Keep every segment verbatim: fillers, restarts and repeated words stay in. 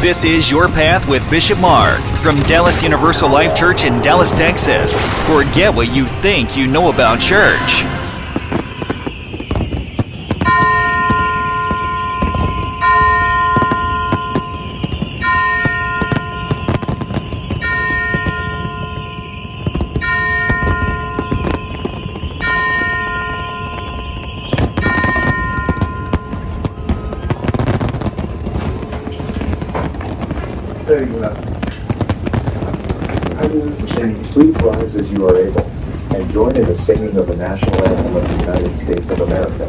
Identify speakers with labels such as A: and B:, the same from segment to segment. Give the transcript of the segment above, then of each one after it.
A: This is Your Path with Bishop Mark from Dallas Universal Life Church in Dallas, Texas. Forget what you think you know about church.
B: Please rise as you are able and join in the singing of the national anthem of the United States of America.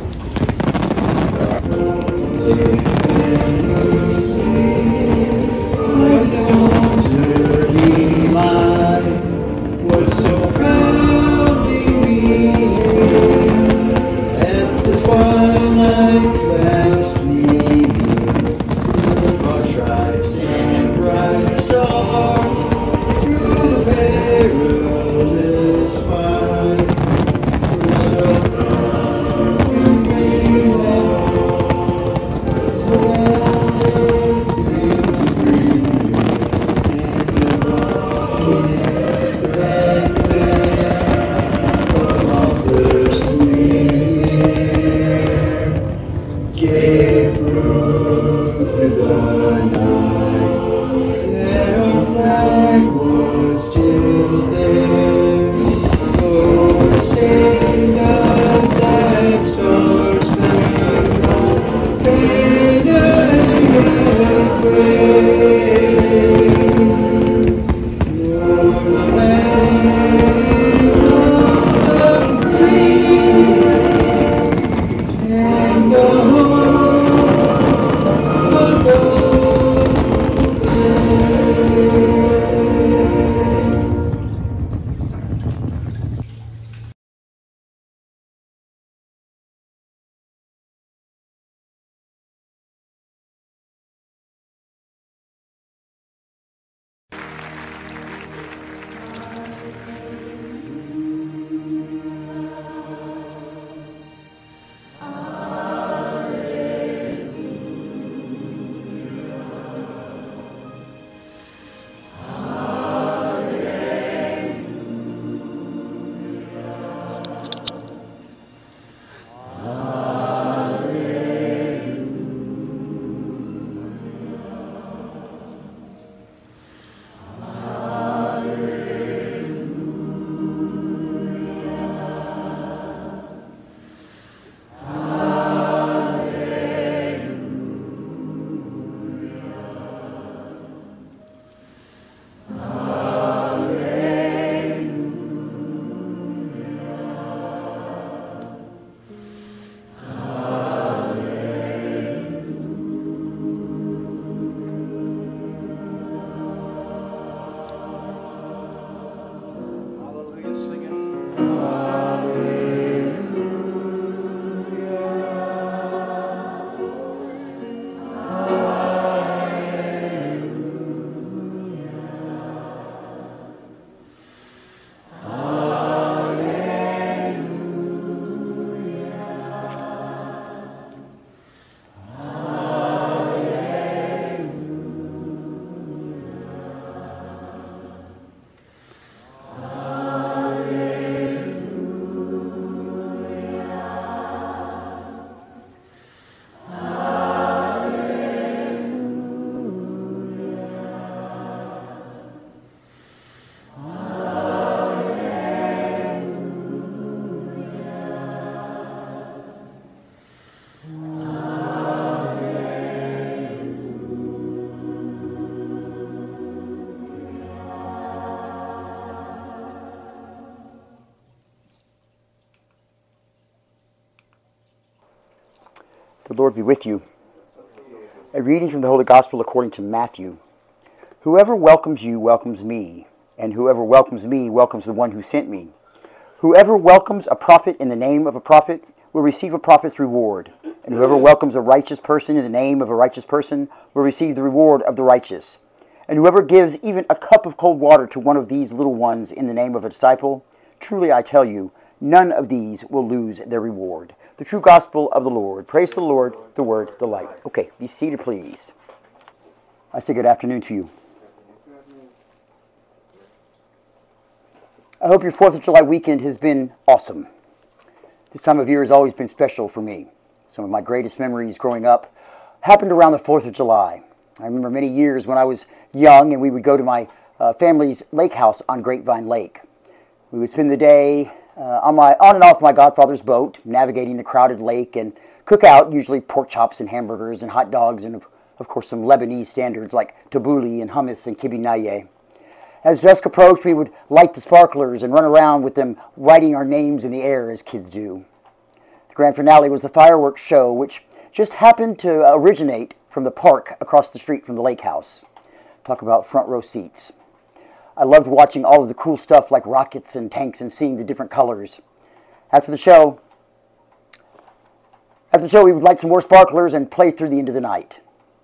C: What so proudly we sing at the twilight's last gleaming, our stripes and bright stars through the perilous fight. We're so proud and grateful, so glad to bring you and the rockets spread there above the sneer. Gave proof to the night that our flag was still there. Oh, say does that star-spangled banner yet wave? You're the land of the free and the home of the
D: The Lord be with you. A reading from the Holy Gospel according to Matthew. Whoever welcomes you welcomes me, and whoever welcomes me welcomes the one who sent me. Whoever welcomes a prophet in the name of a prophet will receive a prophet's reward, and whoever welcomes a righteous person in the name of a righteous person will receive the reward of the righteous. And whoever gives even a cup of cold water to one of these little ones in the name of a disciple, truly I tell you, none of these will lose their reward. The true gospel of the Lord. Praise the Lord, the word, the light. Okay, be seated, please. I say good afternoon to you. I hope your fourth of July weekend has been awesome. This time of year has always been special for me. Some of my greatest memories growing up happened around the fourth of July. I remember many years when I was young and we would go to my uh, family's lake house on Grapevine Lake. We would spend the day uh, on, my, on and off my godfather's boat, navigating the crowded lake, and cook out usually pork chops and hamburgers and hot dogs and, of, of course, some Lebanese standards like tabbouleh and hummus and kibbeh nayeh. As dusk approached, we would light the sparklers and run around with them, writing our names in the air as kids do. The grand finale was the fireworks show, which just happened to originate from the park across the street from the lake house. Talk about front row seats. I loved watching all of the cool stuff like rockets and tanks and seeing the different colors. After the show, after the show, we would light some more sparklers and play through the end of the night.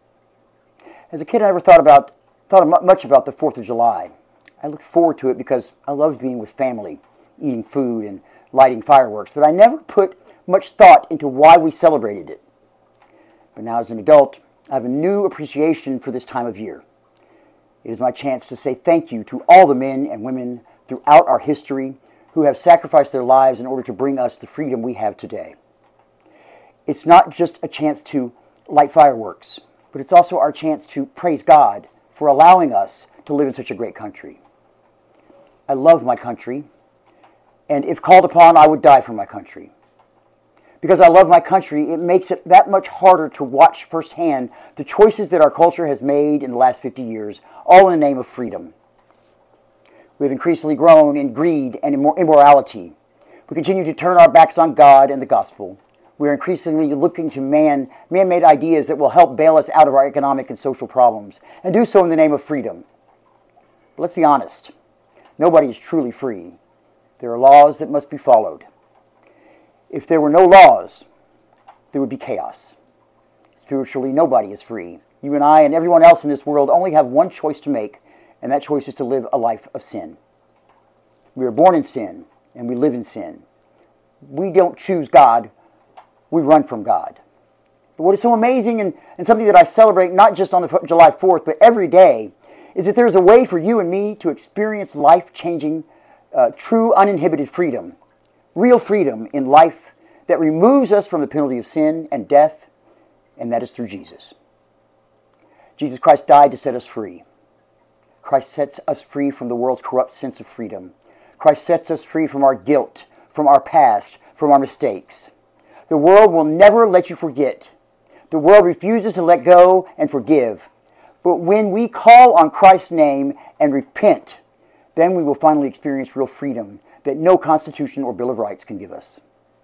D: As a kid, I never thought about thought much about the fourth of July. I looked forward to it because I loved being with family, eating food and lighting fireworks, but I never put much thought into why we celebrated it. But now as an adult, I have a new appreciation for this time of year. It is my chance to say thank you to all the men and women throughout our history who have sacrificed their lives in order to bring us the freedom we have today. It's not just a chance to light fireworks, but it's also our chance to praise God for allowing us to live in such a great country. I love my country, and if called upon, I would die for my country. Because I love my country, it makes it that much harder to watch firsthand the choices that our culture has made in the last fifty years, all in the name of freedom. We've increasingly grown in greed and immorality. We continue to turn our backs on God and the gospel. We are increasingly looking to man, man-made ideas that will help bail us out of our economic and social problems, and do so in the name of freedom. But let's be honest, nobody is truly free. There are laws that must be followed. If there were no laws, there would be chaos. Spiritually, nobody is free. You and I and everyone else in this world only have one choice to make, and that choice is to live a life of sin. We are born in sin, and we live in sin. We don't choose God, we run from God. But what is so amazing and, and something that I celebrate not just on the July fourth, but every day, is that there is a way for you and me to experience life-changing, uh, true, uninhibited freedom. Real freedom in life that removes us from the penalty of sin and death, and that is through Jesus. Jesus Christ died to set us free. Christ sets us free from the world's corrupt sense of freedom. Christ sets us free from our guilt, from our past, from our mistakes. The world will never let you forget. The world refuses to let go and forgive. But when we call on Christ's name and repent, then we will finally experience real freedom that no Constitution or Bill of Rights can give us.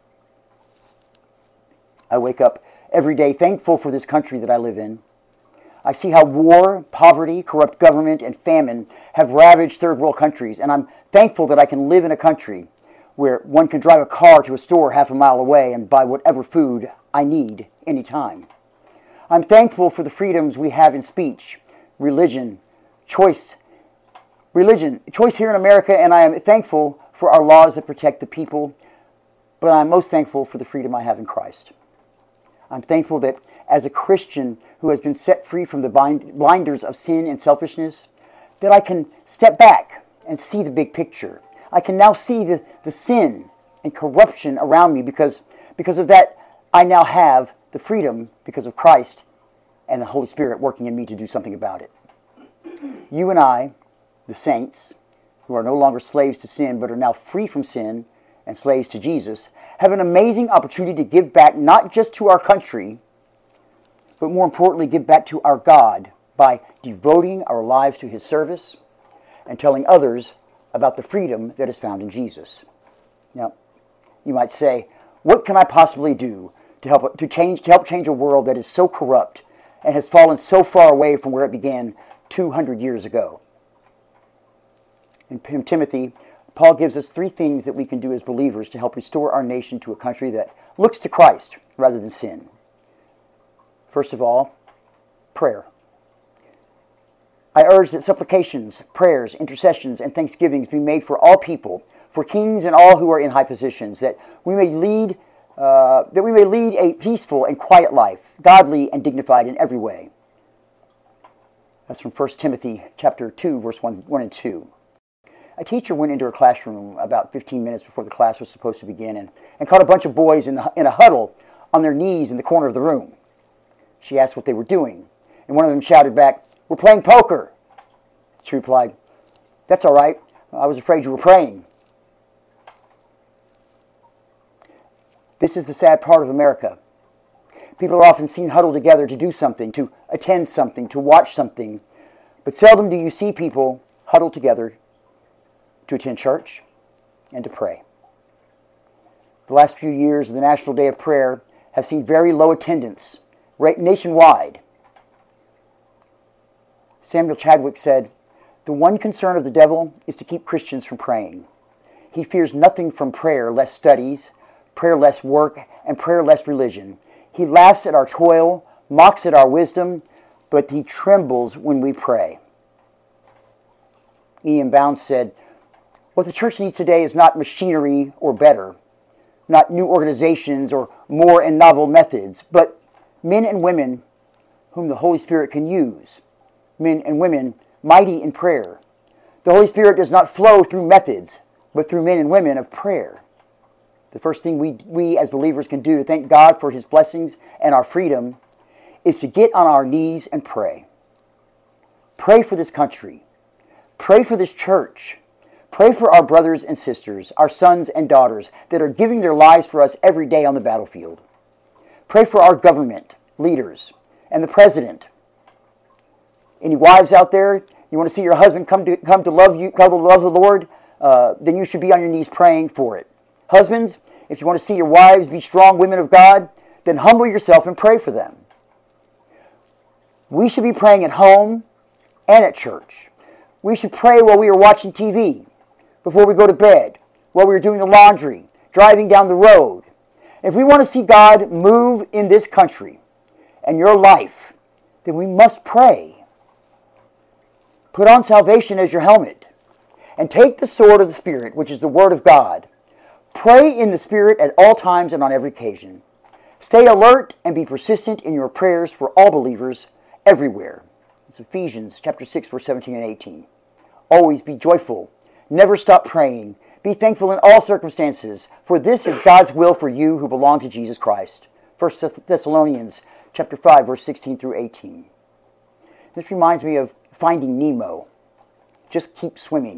D: I wake up every day thankful for this country that I live in. I see how war, poverty, corrupt government, and famine have ravaged third world countries, and I'm thankful that I can live in a country where one can drive a car to a store half a mile away and buy whatever food I need anytime. I'm thankful for the freedoms we have in speech, religion, choice, religion, choice here in America, and I am thankful for our laws that protect the people, but I'm most thankful for the freedom I have in Christ. I'm thankful that as a Christian who has been set free from the bind, blinders of sin and selfishness, that I can step back and see the big picture. I can now see the, the sin and corruption around me because, because of that I now have the freedom because of Christ and the Holy Spirit working in me to do something about it. You and I, the saints, who are no longer slaves to sin but are now free from sin and slaves to Jesus, have an amazing opportunity to give back not just to our country, but more importantly, give back to our God by devoting our lives to His service and telling others about the freedom that is found in Jesus. Now, you might say, what can I possibly do to help to change to help change a world that is so corrupt and has fallen so far away from where it began two hundred years ago? In Timothy, Paul gives us three things that we can do as believers to help restore our nation to a country that looks to Christ rather than sin. First of all, prayer. I urge that supplications, prayers, intercessions, and thanksgivings be made for all people, for kings and all who are in high positions, that we may lead, uh, that we may lead a peaceful and quiet life, godly and dignified in every way. That's from First Timothy chapter two, verse one, one and two. A teacher went into her classroom about fifteen minutes before the class was supposed to begin and, and caught a bunch of boys in, the, in a huddle on their knees in the corner of the room. She asked what they were doing, and one of them shouted back, "We're playing poker." She replied, "That's all right. I was afraid you were praying." This is the sad part of America. People are often seen huddled together to do something, to attend something, to watch something, but seldom do you see people huddled together to attend church and to pray. The last few years of the National Day of Prayer have seen very low attendance nationwide. Samuel Chadwick said, "The one concern of the devil is to keep Christians from praying. He fears nothing from prayer, less studies, prayer less work, and prayer less religion. He laughs at our toil, mocks at our wisdom, but he trembles when we pray." Ian Bounds said, "What the church needs today is not machinery or better, not new organizations or more and novel methods, but men and women whom the Holy Spirit can use, men and women mighty in prayer. The Holy Spirit does not flow through methods, but through men and women of prayer." The first thing we, we as believers can do to thank God for His blessings and our freedom is to get on our knees and pray. Pray for this country. Pray for this church. Pray for our brothers and sisters, our sons and daughters that are giving their lives for us every day on the battlefield. Pray for our government, leaders, and the president. Any wives out there, you want to see your husband come to come to love you, come to love the Lord, uh, then you should be on your knees praying for it. Husbands, if you want to see your wives be strong women of God, then humble yourself and pray for them. We should be praying at home and at church. We should pray while we are watching T V, before we go to bed, while we are doing the laundry, driving down the road. If we want to see God move in this country and your life, then we must pray. Put on salvation as your helmet and take the sword of the Spirit, which is the Word of God. Pray in the Spirit at all times and on every occasion. Stay alert and be persistent in your prayers for all believers everywhere. It's Ephesians chapter six, verse seventeen and eighteen. Always be joyful. Never stop praying. Be thankful in all circumstances, for this is God's will for you who belong to Jesus Christ. First Thessalonians chapter five, verse sixteen through eighteen. This reminds me of Finding Nemo. Just keep swimming.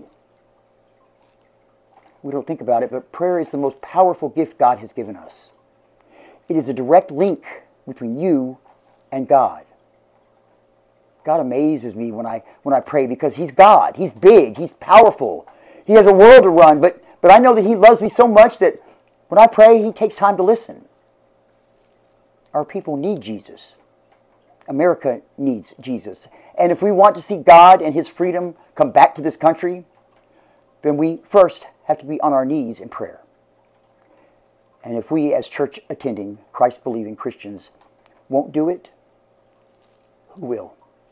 D: We don't think about it, but prayer is the most powerful gift God has given us. It is a direct link between you and God. God amazes me when I when I pray because He's God. He's big. He's powerful. He has a world to run, but, but I know that He loves me so much that when I pray, He takes time to listen. Our people need Jesus. America needs Jesus. And if we want to see God and His freedom come back to this country, then we first have to be on our knees in prayer. And if we as church attending, Christ believing Christians won't do it, who will?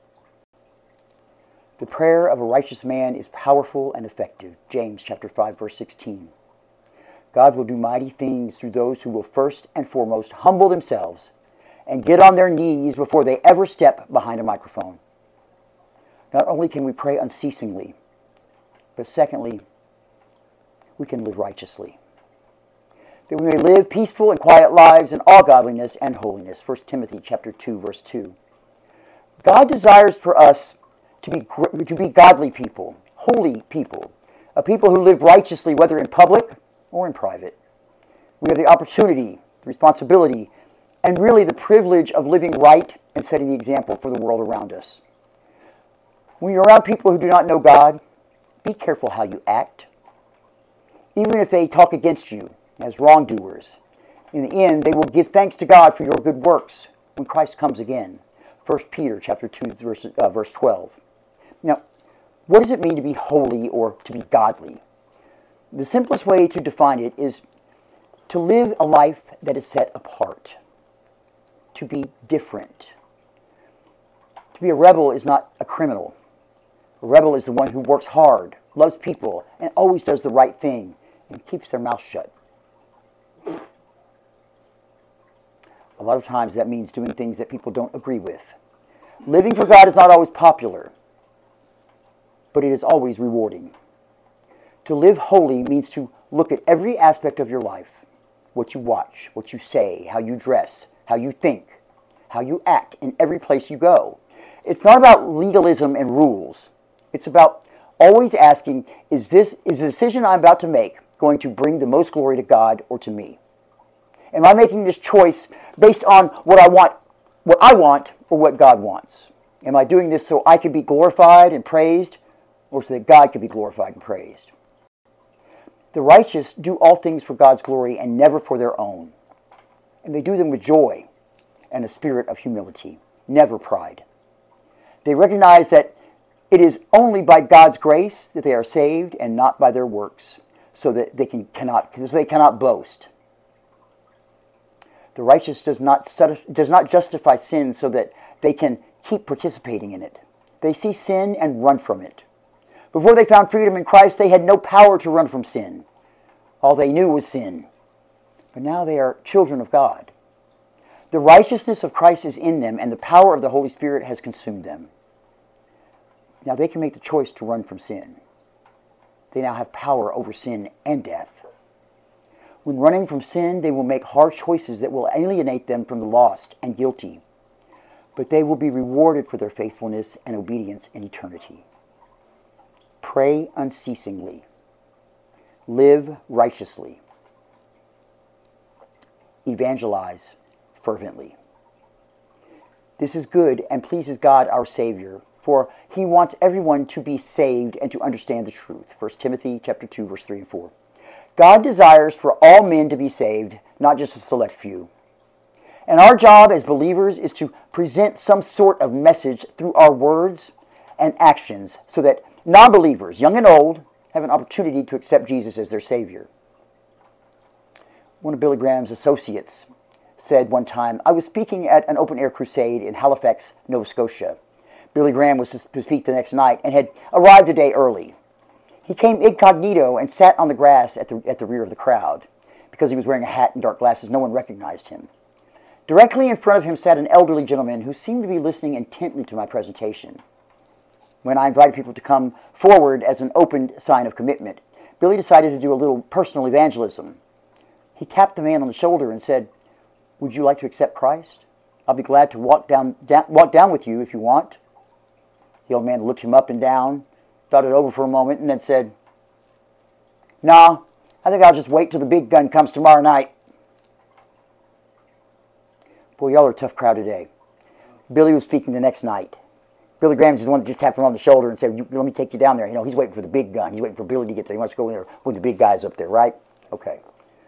D: The prayer of a righteous man is powerful and effective. James chapter five, verse sixteen. God will do mighty things through those who will first and foremost humble themselves and get on their knees before they ever step behind a microphone. Not only can we pray unceasingly, but secondly, we can live righteously. That we may live peaceful and quiet lives in all godliness and holiness. First Timothy chapter two, verse two. God desires for us to be, to be godly people, holy people, a people who live righteously, whether in public or in private. We have the opportunity, the responsibility, and really the privilege of living right and setting the example for the world around us. When you're around people who do not know God, be careful how you act. Even if they talk against you as wrongdoers, in the end, they will give thanks to God for your good works when Christ comes again. First Peter chapter two, verse, uh, verse twelve. Now, what does it mean to be holy or to be godly? The simplest way to define it is to live a life that is set apart, to be different. To be a rebel is not a criminal. A rebel is the one who works hard, loves people, and always does the right thing, and keeps their mouth shut. A lot of times that means doing things that people don't agree with. Living for God is not always popular, but it is always rewarding. To live holy means to look at every aspect of your life, what you watch, what you say, how you dress, how you think, how you act in every place you go. It's not about legalism and rules. It's about always asking, is this is the decision I'm about to make going to bring the most glory to God or to me? Am I making this choice based on what I want, what I want or what God wants? Am I doing this so I can be glorified and praised, or so that God can be glorified and praised? The righteous do all things for God's glory and never for their own. And they do them with joy and a spirit of humility, never pride. They recognize that it is only by God's grace that they are saved and not by their works, so that they can cannot because they cannot boast. The righteous does not does not justify sin so that they can keep participating in it. They see sin and run from it. Before they found freedom in Christ, they had no power to run from sin. All they knew was sin. But now they are children of God. The righteousness of Christ is in them, and the power of the Holy Spirit has consumed them. Now they can make the choice to run from sin. They now have power over sin and death. When running from sin, they will make hard choices that will alienate them from the lost and guilty. But they will be rewarded for their faithfulness and obedience in eternity. Pray unceasingly. Live righteously. Evangelize fervently. This is good and pleases God our Savior, for He wants everyone to be saved and to understand the truth. First Timothy chapter two, verse three and four. God desires for all men to be saved, not just a select few. And our job as believers is to present some sort of message through our words and actions so that non-believers, young and old, have an opportunity to accept Jesus as their Savior. One of Billy Graham's associates said one time, I was speaking at an open-air crusade in Halifax, Nova Scotia. Billy Graham was to speak the next night and had arrived a day early. He came incognito and sat on the grass at the, at the rear of the crowd. Because he was wearing a hat and dark glasses, no one recognized him. Directly in front of him sat an elderly gentleman who seemed to be listening intently to my presentation. When I invited people to come forward as an open sign of commitment, Billy decided to do a little personal evangelism. He tapped the man on the shoulder and said, would you like to accept Christ? I'll be glad to walk down, down, walk down with you if you want. The old man looked him up and down, thought it over for a moment, and then said, no, I think I'll just wait till the big gun comes tomorrow night. Boy, y'all are a tough crowd today. Billy was speaking the next night. Billy Graham is the one that just tapped him on the shoulder and said, let me take you down there. You know, he's waiting for the big gun. He's waiting for Billy to get there. He wants to go in there when the big guy's up there, right? Okay.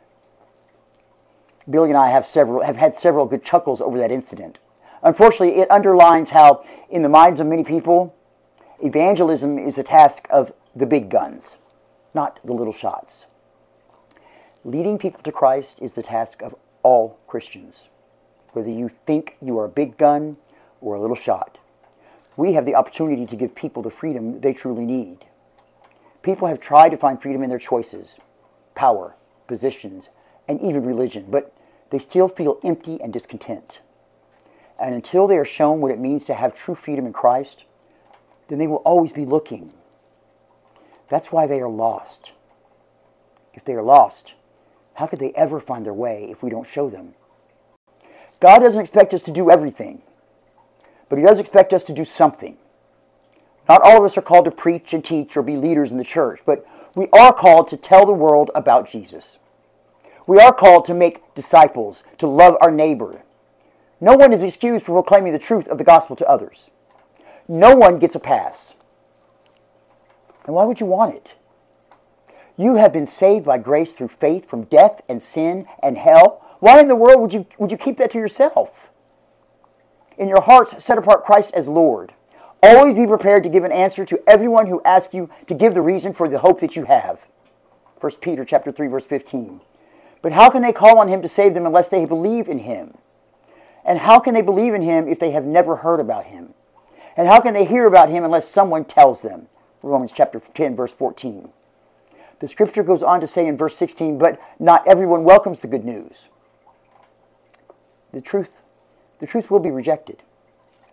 D: Billy and I have several have had several good chuckles over that incident. Unfortunately, it underlines how, in the minds of many people, evangelism is the task of the big guns, not the little shots. Leading people to Christ is the task of all Christians, whether you think you are a big gun or a little shot. We have the opportunity to give people the freedom they truly need. People have tried to find freedom in their choices, power, positions, and even religion, but they still feel empty and discontent. And until they are shown what it means to have true freedom in Christ, then they will always be looking. That's why they are lost. If they are lost, how could they ever find their way if we don't show them? God doesn't expect us to do everything, but He does expect us to do something. Not all of us are called to preach and teach or be leaders in the church, but we are called to tell the world about Jesus. We are called to make disciples, to love our neighbor. No one is excused for proclaiming the truth of the gospel to others. No one gets a pass. And why would you want it? You have been saved by grace through faith from death and sin and hell. Why in the world would you, would you keep that to yourself? In your hearts, set apart Christ as Lord. Always be prepared to give an answer to everyone who asks you to give the reason for the hope that you have. First Peter chapter three, verse fifteen. But how can they call on Him to save them unless they believe in Him? And how can they believe in Him if they have never heard about Him? And how can they hear about Him unless someone tells them? Romans chapter ten, verse fourteen. The scripture goes on to say in verse sixteen, but not everyone welcomes the good news. The truth, the truth will be rejected.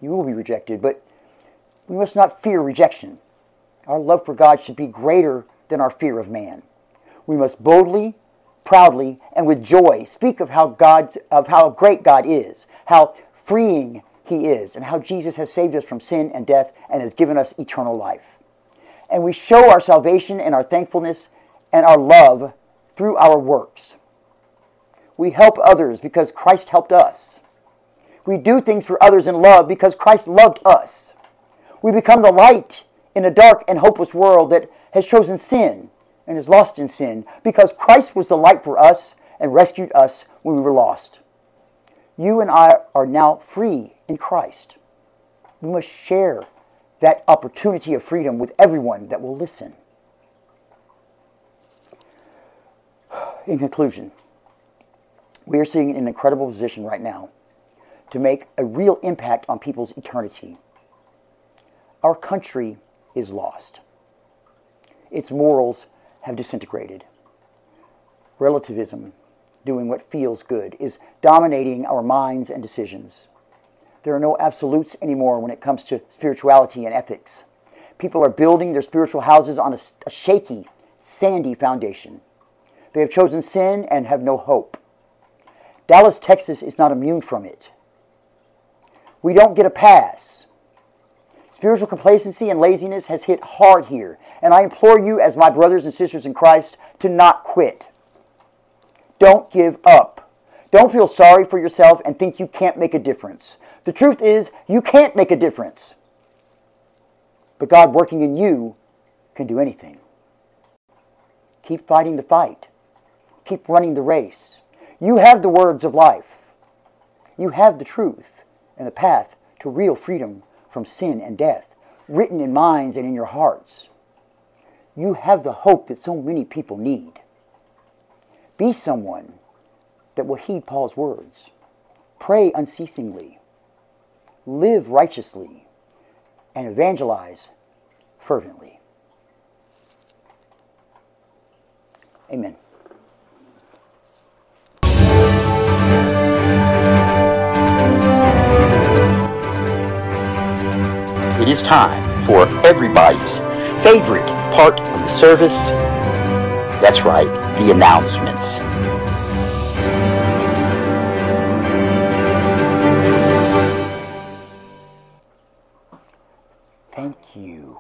D: You will be rejected, but we must not fear rejection. Our love for God should be greater than our fear of man. We must boldly, proudly, and with joy speak of how God's, of how great God is, how freeing He is, and how Jesus has saved us from sin and death and has given us eternal life. And we show our salvation and our thankfulness and our love through our works. We help others because Christ helped us. We do things for others in love because Christ loved us. We become the light in a dark and hopeless world that has chosen sin and is lost in sin because Christ was the light for us and rescued us when we were lost. You and I are now free in Christ. We must share that opportunity of freedom with everyone that will listen. In conclusion, we are seeing an incredible position right now to make a real impact on people's eternity. Our country is lost. Its morals have disintegrated. Relativism, doing what feels good, is dominating our minds and decisions. There are no absolutes anymore when it comes to spirituality and ethics. People are building their spiritual houses on a, a shaky, sandy foundation. They have chosen sin and have no hope. Dallas, Texas is not immune from it. We don't get a pass. Spiritual complacency and laziness has hit hard here, and I implore you as my brothers and sisters in Christ to not quit. Don't give up. Don't feel sorry for yourself and think you can't make a difference. The truth is, you can't make a difference. But God working in you can do anything. Keep fighting the fight. Keep running the race. You have the words of life. You have the truth and the path to real freedom from sin and death, written in minds and in your hearts. You have the hope that so many people need. Be someone that will heed Paul's words. Pray unceasingly. Live righteously. And evangelize fervently. Amen.
E: It is time for everybody's favorite part of the service. That's right, the announcements.
D: Thank you.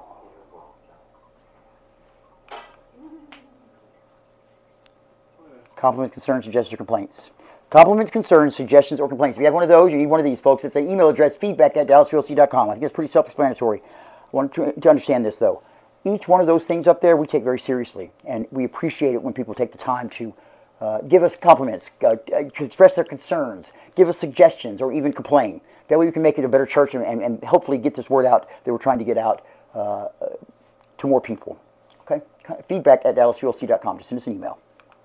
D: Compliments, concerns, suggestions, or complaints. Compliments, concerns, suggestions, or complaints. If you have one of those, you need one of these, folks. It's an email address, feedback at dallas u l c dot com. I think it's pretty self-explanatory. I want to, to understand this, though. Each one of those things up there we take very seriously, and we appreciate it when people take the time to uh, give us compliments, uh, express their concerns, give us suggestions, or even complain. That way we can make it a better church and, and, and hopefully get this word out that we're trying to get out uh, to more people. Okay? Feedback at dallas u l c dot com. Just send us an email.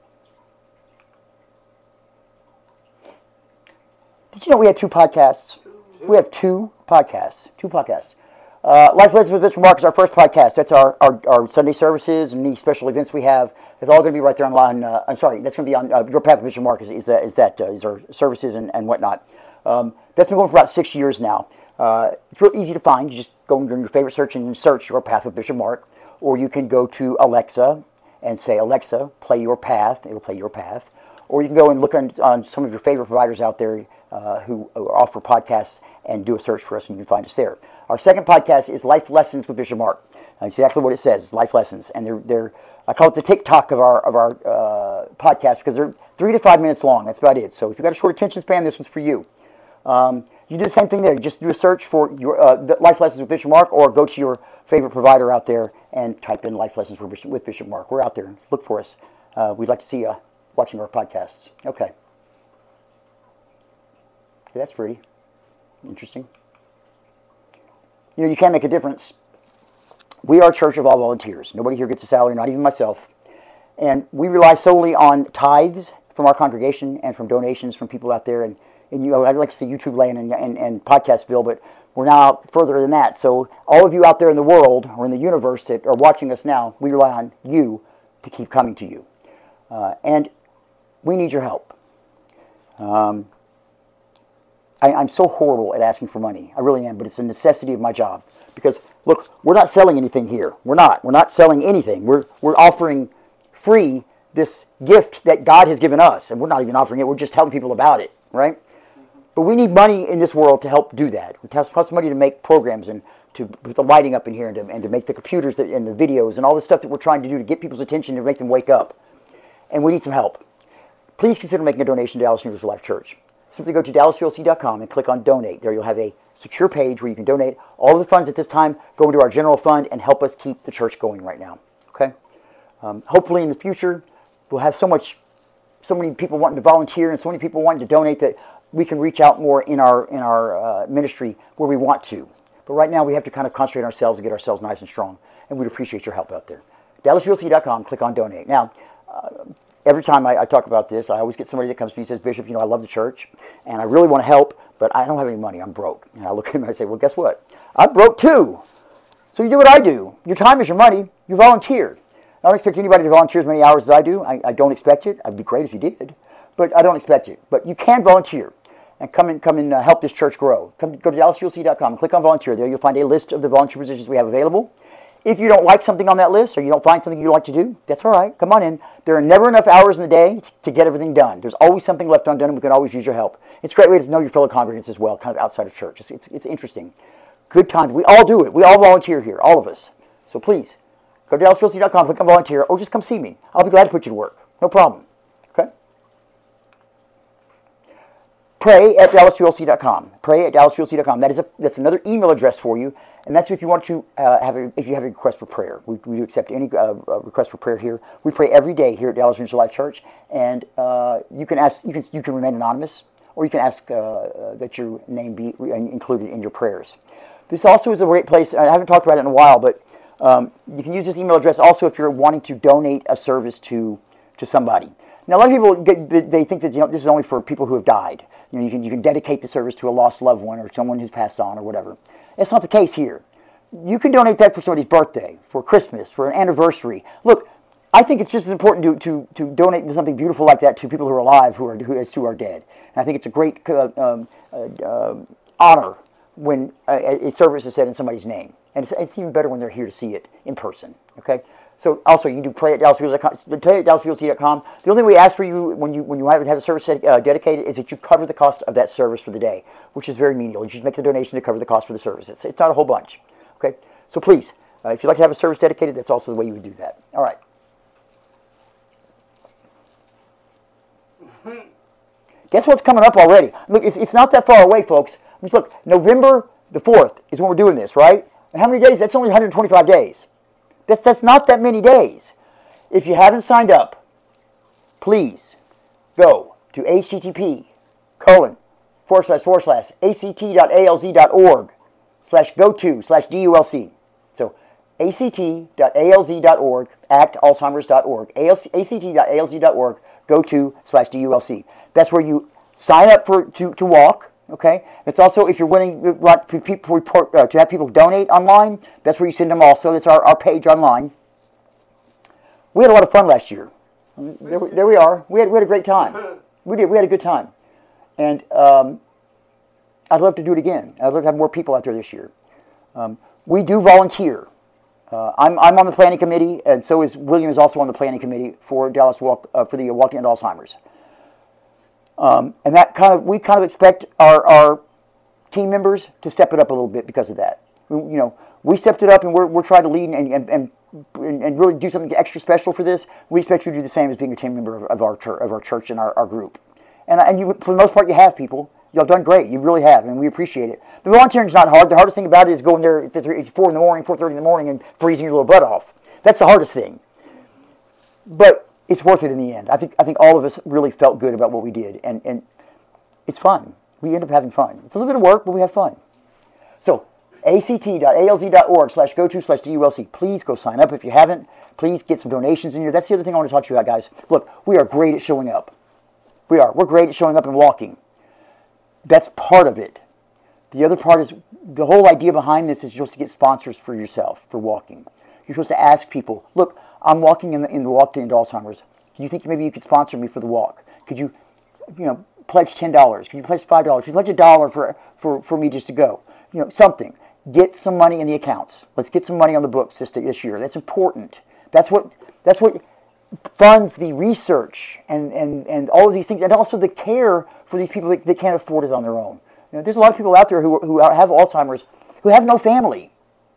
D: Did you know we had two podcasts? We have two podcasts. Two podcasts. Uh, Life Lessons with Bishop Mark is our first podcast. That's our, our, our Sunday services and any special events we have. It's all going to be right there online. Uh, I'm sorry, that's going to be on uh, Your Path with Bishop Mark is, is that, is, that, uh, is our services and, and whatnot. Um, that's been going for about six years now. Uh, it's real easy to find. You just go into your favorite search and search Your Path with Bishop Mark. Or you can go to Alexa and say, Alexa, play Your Path. It'll play Your Path. Or you can go and look on, on some of your favorite providers out there uh, who offer podcasts and do a search for us, and you can find us there. Our second podcast is Life Lessons with Bishop Mark. That's exactly what it says, Life Lessons. And they're, they're I call it the TikTok of our of our uh, podcast because they're three to five minutes long. That's about it. So if you've got a short attention span, this one's for you. Um, you do the same thing there. You just do a search for your uh, the Life Lessons with Bishop Mark, or go to your favorite provider out there and type in Life Lessons with Bishop Mark. We're out there. Look for us. Uh, we'd like to see you watching our podcasts. Okay. That's pretty interesting. You know, you can make a difference. We are a church of all volunteers. Nobody here gets a salary, not even myself. And we rely solely on tithes from our congregation and from donations from people out there. And, and you know, I'd like to say YouTube land and, and, and Podcastville, but we're now out further than that. So all of you out there in the world or in the universe that are watching us now, we rely on you to keep coming to you. Uh, and we need your help. Um, I, I'm so horrible at asking for money. I really am, but it's a necessity of my job. Because, look, we're not selling anything here. We're not. We're not selling anything. We're, we're offering free this gift that God has given us. And we're not even offering it. We're just telling people about it, right? But we need money in this world to help do that. It costs money to make programs and to put the lighting up in here and to, and to make the computers that, and the videos and all the stuff that we're trying to do to get people's attention and make them wake up. And we need some help. Please consider making a donation to Dallas Universal Life Church. Simply go to dallas u l c dot com and click on Donate. There you'll have a secure page where you can donate. All of the funds at this time go into our general fund and help us keep the church going right now. Okay? Um, hopefully in the future, we'll have so much, so many people wanting to volunteer and so many people wanting to donate that we can reach out more in our in our uh, ministry where we want to. But right now we have to kind of concentrate on ourselves and get ourselves nice and strong. And we'd appreciate your help out there. dallas u l c dot com, click on Donate. Now, uh, every time I, I talk about this, I always get somebody that comes to me and says, Bishop, you know, I love the church, and I really want to help, but I don't have any money. I'm broke. And I look at him and I say, well, guess what? I'm broke too. So you do what I do. Your time is your money. You volunteer. I don't expect anybody to volunteer as many hours as I do. I, I don't expect it. It'd be great if you did, but I don't expect it. But you can volunteer and come and come and uh, help this church grow. Come, go to dallas u l c dot com, click on volunteer. There you'll find a list of the volunteer positions we have available. If you don't like something on that list or you don't find something you like to do, that's all right. Come on in. There are never enough hours in the day to get everything done. There's always something left undone, and we can always use your help. It's a great way to know your fellow congregants as well, kind of outside of church. It's, it's, it's interesting. Good time. We all do it. We all volunteer here, all of us. So please, go to dallas u l c dot com, click on volunteer, or just come see me. I'll be glad to put you to work. No problem. Okay? Pray at dallas u l c dot com. Pray at dallas u l c dot com. That is a, that's another email address for you. And that's if you want to uh, have a, if you have a request for prayer. We, we do accept any uh, request for prayer here. We pray every day here at Dallas Universal Life Church, and uh, you can ask, you can you can remain anonymous, or you can ask uh, uh, that your name be included in your prayers. This also is a great place. I haven't talked about it in a while, but um, you can use this email address also if you're wanting to donate a service to to somebody. Now, a lot of people get, they think that, you know, this is only for people who have died. You know, you can you can dedicate the service to a lost loved one or someone who's passed on or whatever. That's not the case here. You can donate that for somebody's birthday, for Christmas, for an anniversary. Look, I think it's just as important to to, to donate something beautiful like that to people who are alive who are who, as to are dead. And I think it's a great uh, um, uh, um, honor when a, a service is said in somebody's name, and it's, it's even better when they're here to see it in person. Okay. So also you can do pray at dallas u l c dot com. Pray at dallas u l c dot com. The only thing we ask for you when you when you have, have a service uh, dedicated is that you cover the cost of that service for the day, which is very menial. You just make the donation to cover the cost for the service. It's, it's not a whole bunch. Okay. So please, uh, if you'd like to have a service dedicated, that's also the way you would do that. All right. Guess what's coming up already? Look, it's, it's not that far away, folks. I mean, look, November the fourth is when we're doing this, right? And how many days? That's only one hundred twenty-five days. That's, that's not that many days. If you haven't signed up, please go to http colon forward slash forward slash act.alz.org slash go to slash DULC. So act.alz.org, act alzheimers dot org, act.alz.org, go to slash DULC. That's where you sign up for to, to walk. Okay, it's also if you're willing to, people report, uh, to have people donate online. That's where you send them. Also, that's our, our page online. We had a lot of fun last year. There, there we are. We had we had a great time. We did. We had a good time, and um, I'd love to do it again. I'd love to have more people out there this year. Um, we do volunteer. Uh, I'm I'm on the planning committee, and so is William is also on the planning committee for Dallas Walk uh, for the Walk to End Alzheimer's. Um, and that kind of we kind of expect our, our team members to step it up a little bit because of that. We, you know, we stepped it up, and we're we're trying to lead and and, and and really do something extra special for this. We expect you to do the same as being a team member of, of our church, of our church and our, our group. And and you, for the most part, you have people. Y'all done great. You really have, and we appreciate it. The volunteering is not hard. The hardest thing about it is going there at four in the morning, four thirty in the morning, and freezing your little butt off. That's the hardest thing. But it's worth it in the end. I think I think all of us really felt good about what we did, and, and it's fun. We end up having fun. It's a little bit of work, but we have fun. So act.alz.org slash go to slash DULC. Please go sign up if you haven't. Please get some donations in here. That's the other thing I want to talk to you about, guys. Look, we are great at showing up. We are. We're great at showing up and walking. That's part of it. The other part is the whole idea behind this is you're supposed to get sponsors for yourself for walking. You're supposed to ask people, look, I'm walking in the, in the Walk to End Alzheimer's. Do you think maybe you could sponsor me for the walk? Could you, you know, pledge ten dollars? Can you pledge five dollars? Can you pledge a dollar for, for, for me just to go? You know, something. Get some money in the accounts. Let's get some money on the books this, this year. That's important. That's what that's what funds the research and, and, and all of these things, and also the care for these people that, that can't afford it on their own. You know, there's a lot of people out there who, who have Alzheimer's who have no family.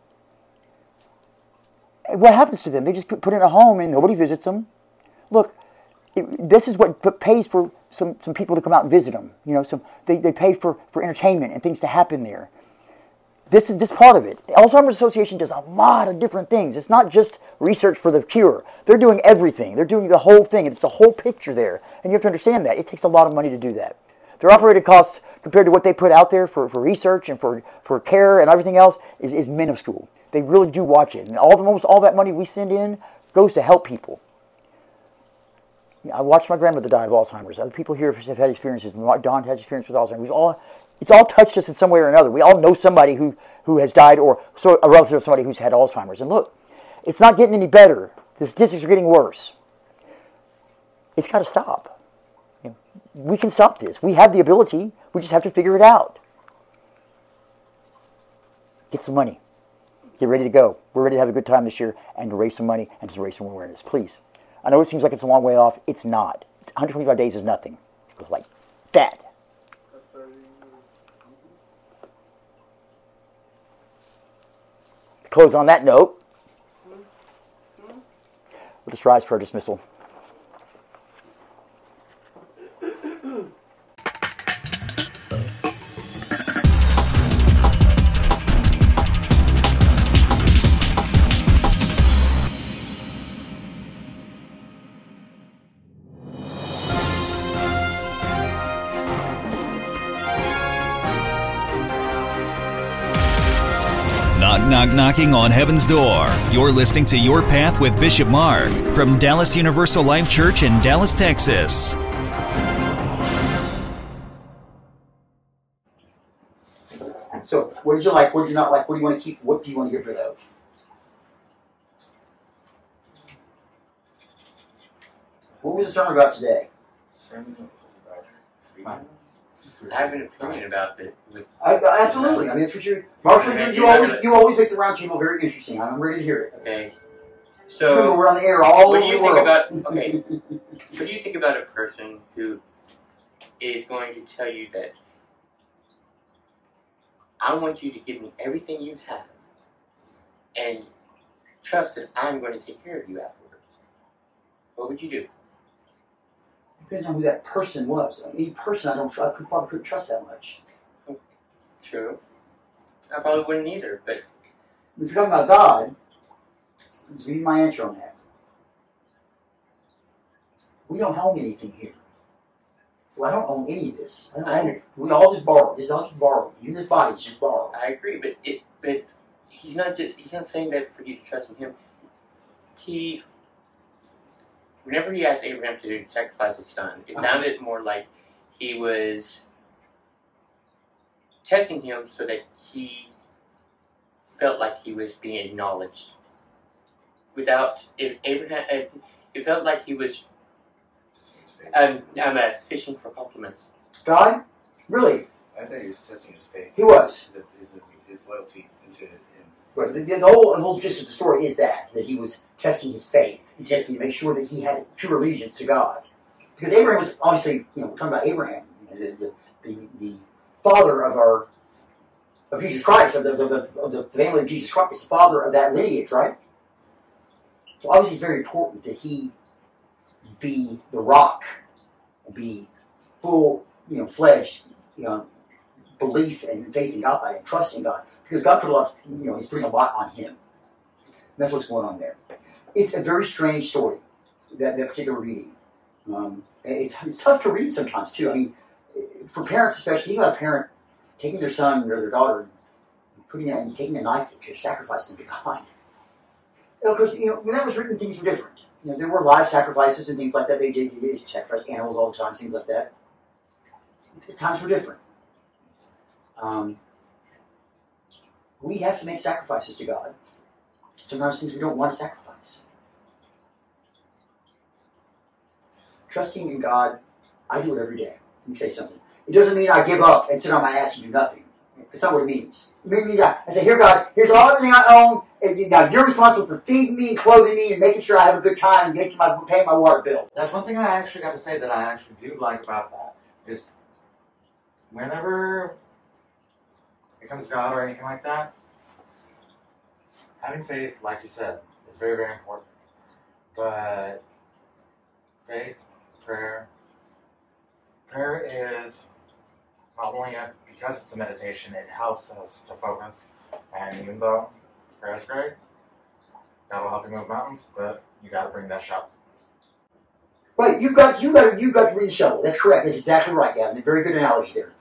D: What happens to them? They just put, put in a home and nobody visits them. Look, it, this is what pays for some, some people to come out and visit them. You know, some they, they pay for, for entertainment and things to happen there. This is this part of it. The Alzheimer's Association does a lot of different things. It's not just research for the cure. They're doing everything. They're doing the whole thing. It's a whole picture there. And you have to understand that. It takes a lot of money to do that. Their operating costs compared to what they put out there for, for research and for, for care and everything else is, is minuscule. They really do watch it. And all, almost all that money we send in goes to help people. I watched my grandmother die of Alzheimer's. Other people here have had experiences. Don had experience with Alzheimer's. We've all, it's all touched us in some way or another. We all know somebody who, who has died or so, a relative of somebody who's had Alzheimer's. And look, it's not getting any better. The statistics are getting worse. It's got to stop. You know, we can stop this. We have the ability. We just have to figure it out. Get some money. Get ready to go. We're ready to have a good time this year and to raise some money and to raise some awareness. Please. I know it seems like it's a long way off. It's not. It's one hundred twenty-five days is nothing. It goes like that. To close on that note, we'll just rise for our dismissal.
A: Knock, knocking on heaven's door. You're listening to Your Path with Bishop Mark from Dallas Universal Life Church in Dallas, Texas.
D: So, what did you like? What did you not like? What do you want to keep? What do you want to get rid of? What was the sermon about today?
F: Sermon about freedom. I have an opinion about it. With
D: I, absolutely. I mean, that's what you, Marshall. You, you always you always make the round table very interesting. I'm ready to hear it.
F: Okay. So
D: Remember, we're on the air all
F: what
D: over
F: do you
D: the
F: think
D: world.
F: about? Okay. What do you think about a person who is going to tell you that I want you to give me everything you have and trust that I'm going to take care of you afterwards? What would you do?
D: Depends on who that person was. Any person I don't trust, I could, probably couldn't trust that much.
F: True. I probably wouldn't either, but
D: If you're talking about God, give me my answer on that. We don't own anything here. Well, I don't own any of this. I don't
F: I
D: own
F: agree.
D: it. We all just borrow. This is all just borrowed. Even this body is just borrowed.
F: I agree. But it, but he's not just he's not saying that for you to trust in him. He, whenever he asked Abraham to sacrifice his son, it sounded more like he was testing him so that he felt like he was being acknowledged. Without if Abraham, it felt like he was. Um, I'm uh, fishing for compliments.
D: God? Really?
G: I think he was testing his faith.
D: He was.
G: His, his, his loyalty into him.
D: But the, the, whole, the whole gist of the story is that, that he was testing his faith. He testing to make sure that he had true allegiance to God. Because Abraham was obviously, you know, we're talking about Abraham, the, the, the, the father of our, of Jesus Christ, of the, the, the, of the family of Jesus Christ, the father of that lineage, right? So obviously it's very important that he be the rock, be full, you know, fledged, you know, belief and faith in God and trust in God. Because God put a lot, you know, he's putting a lot on him. And that's what's going on there. It's a very strange story, that, that particular reading. Um, it's, it's tough to read sometimes, too. I mean, for parents especially, you got a parent taking their son or their daughter and putting it and taking a knife to sacrifice them to God. You know, of course, you know, when that was written, things were different. You know, there were live sacrifices and things like that. They did, they did sacrifice animals all the time, things like that. The times were different. Um, we have to make sacrifices to God. Sometimes things we don't want to sacrifice. Trusting in God, I do it every day. Let me tell you something. It doesn't mean I give up and sit on my ass and do nothing. That's not what it means. It means I, I say, here, God, here's all everything I own, and you, God, you're responsible for feeding me and clothing me and making sure I have a good time and making my paying my water bill.
H: That's one thing I actually got to say that I actually do like about that is whenever it comes to God or anything like that, having faith, like you said, is very, very important. But faith, prayer, prayer is not only a, because it's a meditation, it helps us to focus. And even though prayer is great, God will help you move mountains, but you got to bring that shovel.
D: Right, you got you got you got to bring the shovel. That's correct. That's exactly right, Gavin. Very good analogy there.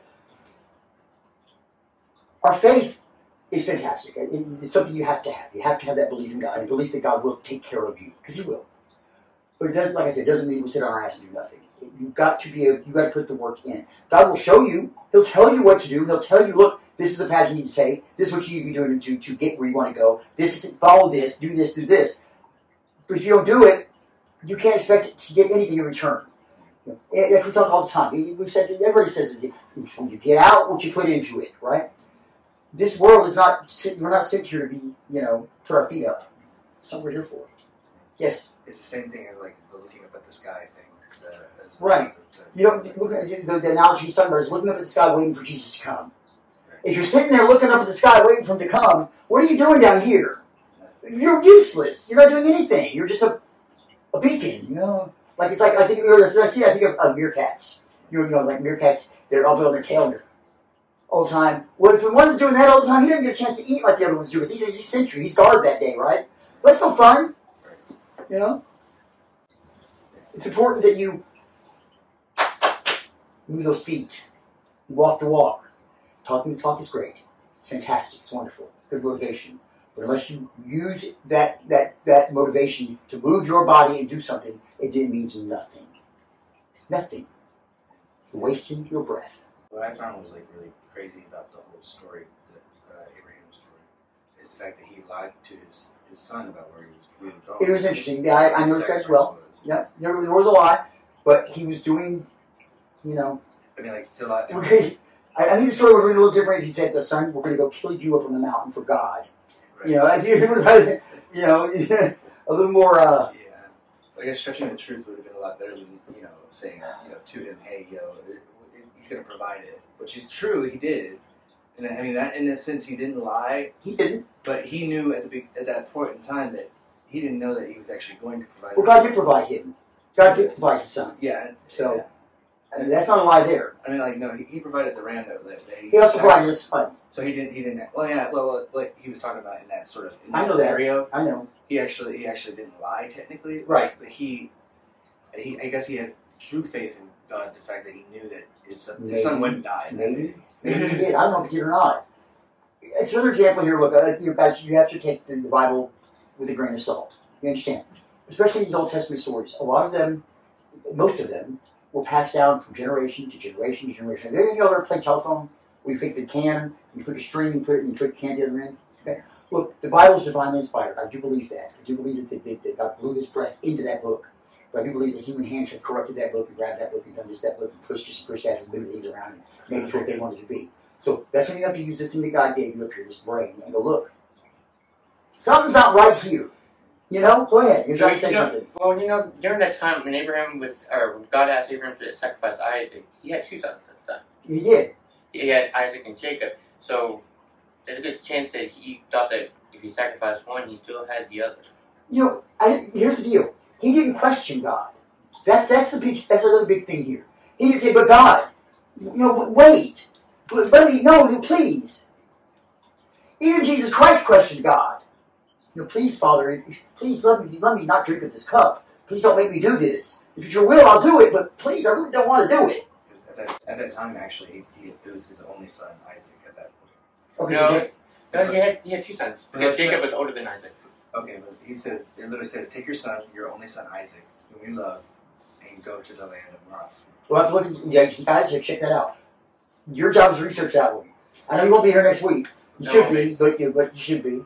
D: Our faith is fantastic. It's something you have to have. You have to have that belief in God and belief that God will take care of you, because He will. But it doesn't, like I said, it doesn't mean we sit on our ass and do nothing. You've got to be able, you've got to put the work in. God will show you. He'll tell you what to do. He'll tell you, look, this is the path you need to take. This is what you need to be doing to, to get where you want to go. This is, follow this, do this, do this. But if you don't do it, you can't expect to get anything in return. You know, like we talk all the time. We've said, everybody says this. When you get out what you put into it, right? This world is not, we're not sent here to be, you know, put our feet up. That's what we're here for. Yes?
G: It's the same thing as like the looking up at the sky thing. The, as
D: right. You know, look at the, the analogy he's talking about is looking up at the sky waiting for Jesus to come. Right. If you're sitting there looking up at the sky waiting for Him to come, what are you doing down here? You're useless. You're not doing anything. You're just a, a beacon, you know? Like, it's like, I think, I see, I think of uh, meerkats. You know, you know, like meerkats, they're all on their tail there all the time. Well, if one was doing that all the time, he didn't get a chance to eat like the other ones do. He's, he's sentry. He's guard that day, right? That's no fun. You know? It's important that you move those feet. Walk the walk. Talking the talk is great. It's fantastic. It's wonderful. Good motivation. But unless you use that, that, that motivation to move your body and do something, it means nothing. Nothing. You're wasting your breath.
G: What I found was like really crazy about the whole story, the uh, Abraham story, is the fact that he lied to his, his son about where he was really going.
D: It was interesting. Yeah, I, I noticed that as well. Yeah, there, there was a lot, but he was doing, you know.
G: I mean, like, to lie.
D: I, I think the story would have been a little different if he said, "The son, we're going to go kill you up on the mountain for God." Right. You know, if you, you know, a little more. Uh,
G: yeah, I guess stretching the truth would have been a lot better than, you know, saying, you know, to him, "Hey, you know, He's going to provide it," which is true. He did. And I mean, that in a sense, he didn't lie.
D: He didn't.
G: But he knew at the big, at that point in time that he didn't know that he was actually going to provide.
D: Well, God did provide him. God did provide His son.
G: Yeah.
D: So,
G: yeah.
D: I mean, that's not a lie there.
G: I mean, like, no, he, he provided the ram that lived.
D: He, he also provided His son.
G: So he didn't. He didn't. Well, yeah. Well, like he was talking about in that sort of in that
D: I know
G: scenario.
D: That. I know.
G: He actually, he actually didn't lie technically.
D: Right.
G: But he, he, I guess he had true faith in God. The fact that he knew that his son,
D: maybe,
G: his son wouldn't die.
D: Maybe. Maybe he did. I don't know if he did or not. It's another example here. Look, uh, you guys, you have to take the, the Bible with a grain of salt. You understand? Especially these Old Testament stories. A lot of them, most of them, were passed down from generation to generation to generation. Have you ever played telephone? Where you take the can, you put a string, you put it, and you put the can the other end? Okay. Look, the Bible is divinely inspired. I do believe that. I do believe that, that, that God blew His breath into that book. But I do believe that human hands have corrupted that book and grabbed that book and done this, that book, and pushed this, pushed that, and moved things around and made it what they wanted to be. So that's when you have to use this thing that God gave you up here, this brain, and go, look, something's not right here. You know? Go ahead. You're trying to say
F: you know,
D: something.
F: Well, you know, during that time when Abraham was, or when God asked Abraham to sacrifice Isaac, he had two sons at the time.
D: He did.
F: He had Isaac and Jacob. So there's a good chance that he thought that if he sacrificed one, he still had the other.
D: You know, I, here's the deal. He didn't question God. That's that's the big. That's another big thing here. He didn't say, "But God, you know, wait, let me no, please." Even Jesus Christ questioned God. You know, please, Father, please let me let me not drink of this cup. Please don't make me do this. If it's your will, I'll do it. But please, I really don't want to do it.
G: At that, at that time, actually, he, he, it was his only son, Isaac, at that point.
D: Okay,
F: no,
D: so
F: no he, had, he had two sons. Because Jacob was older than Isaac.
G: Okay, but he said, it literally says, take your son, your only son, Isaac, whom you love, and go to the land of Moriah.
D: We'll have to look at, yeah, guys, check that out. Your job is to research that one. I know you won't be here next week. You
F: No,
D: should be, but you, but you should be.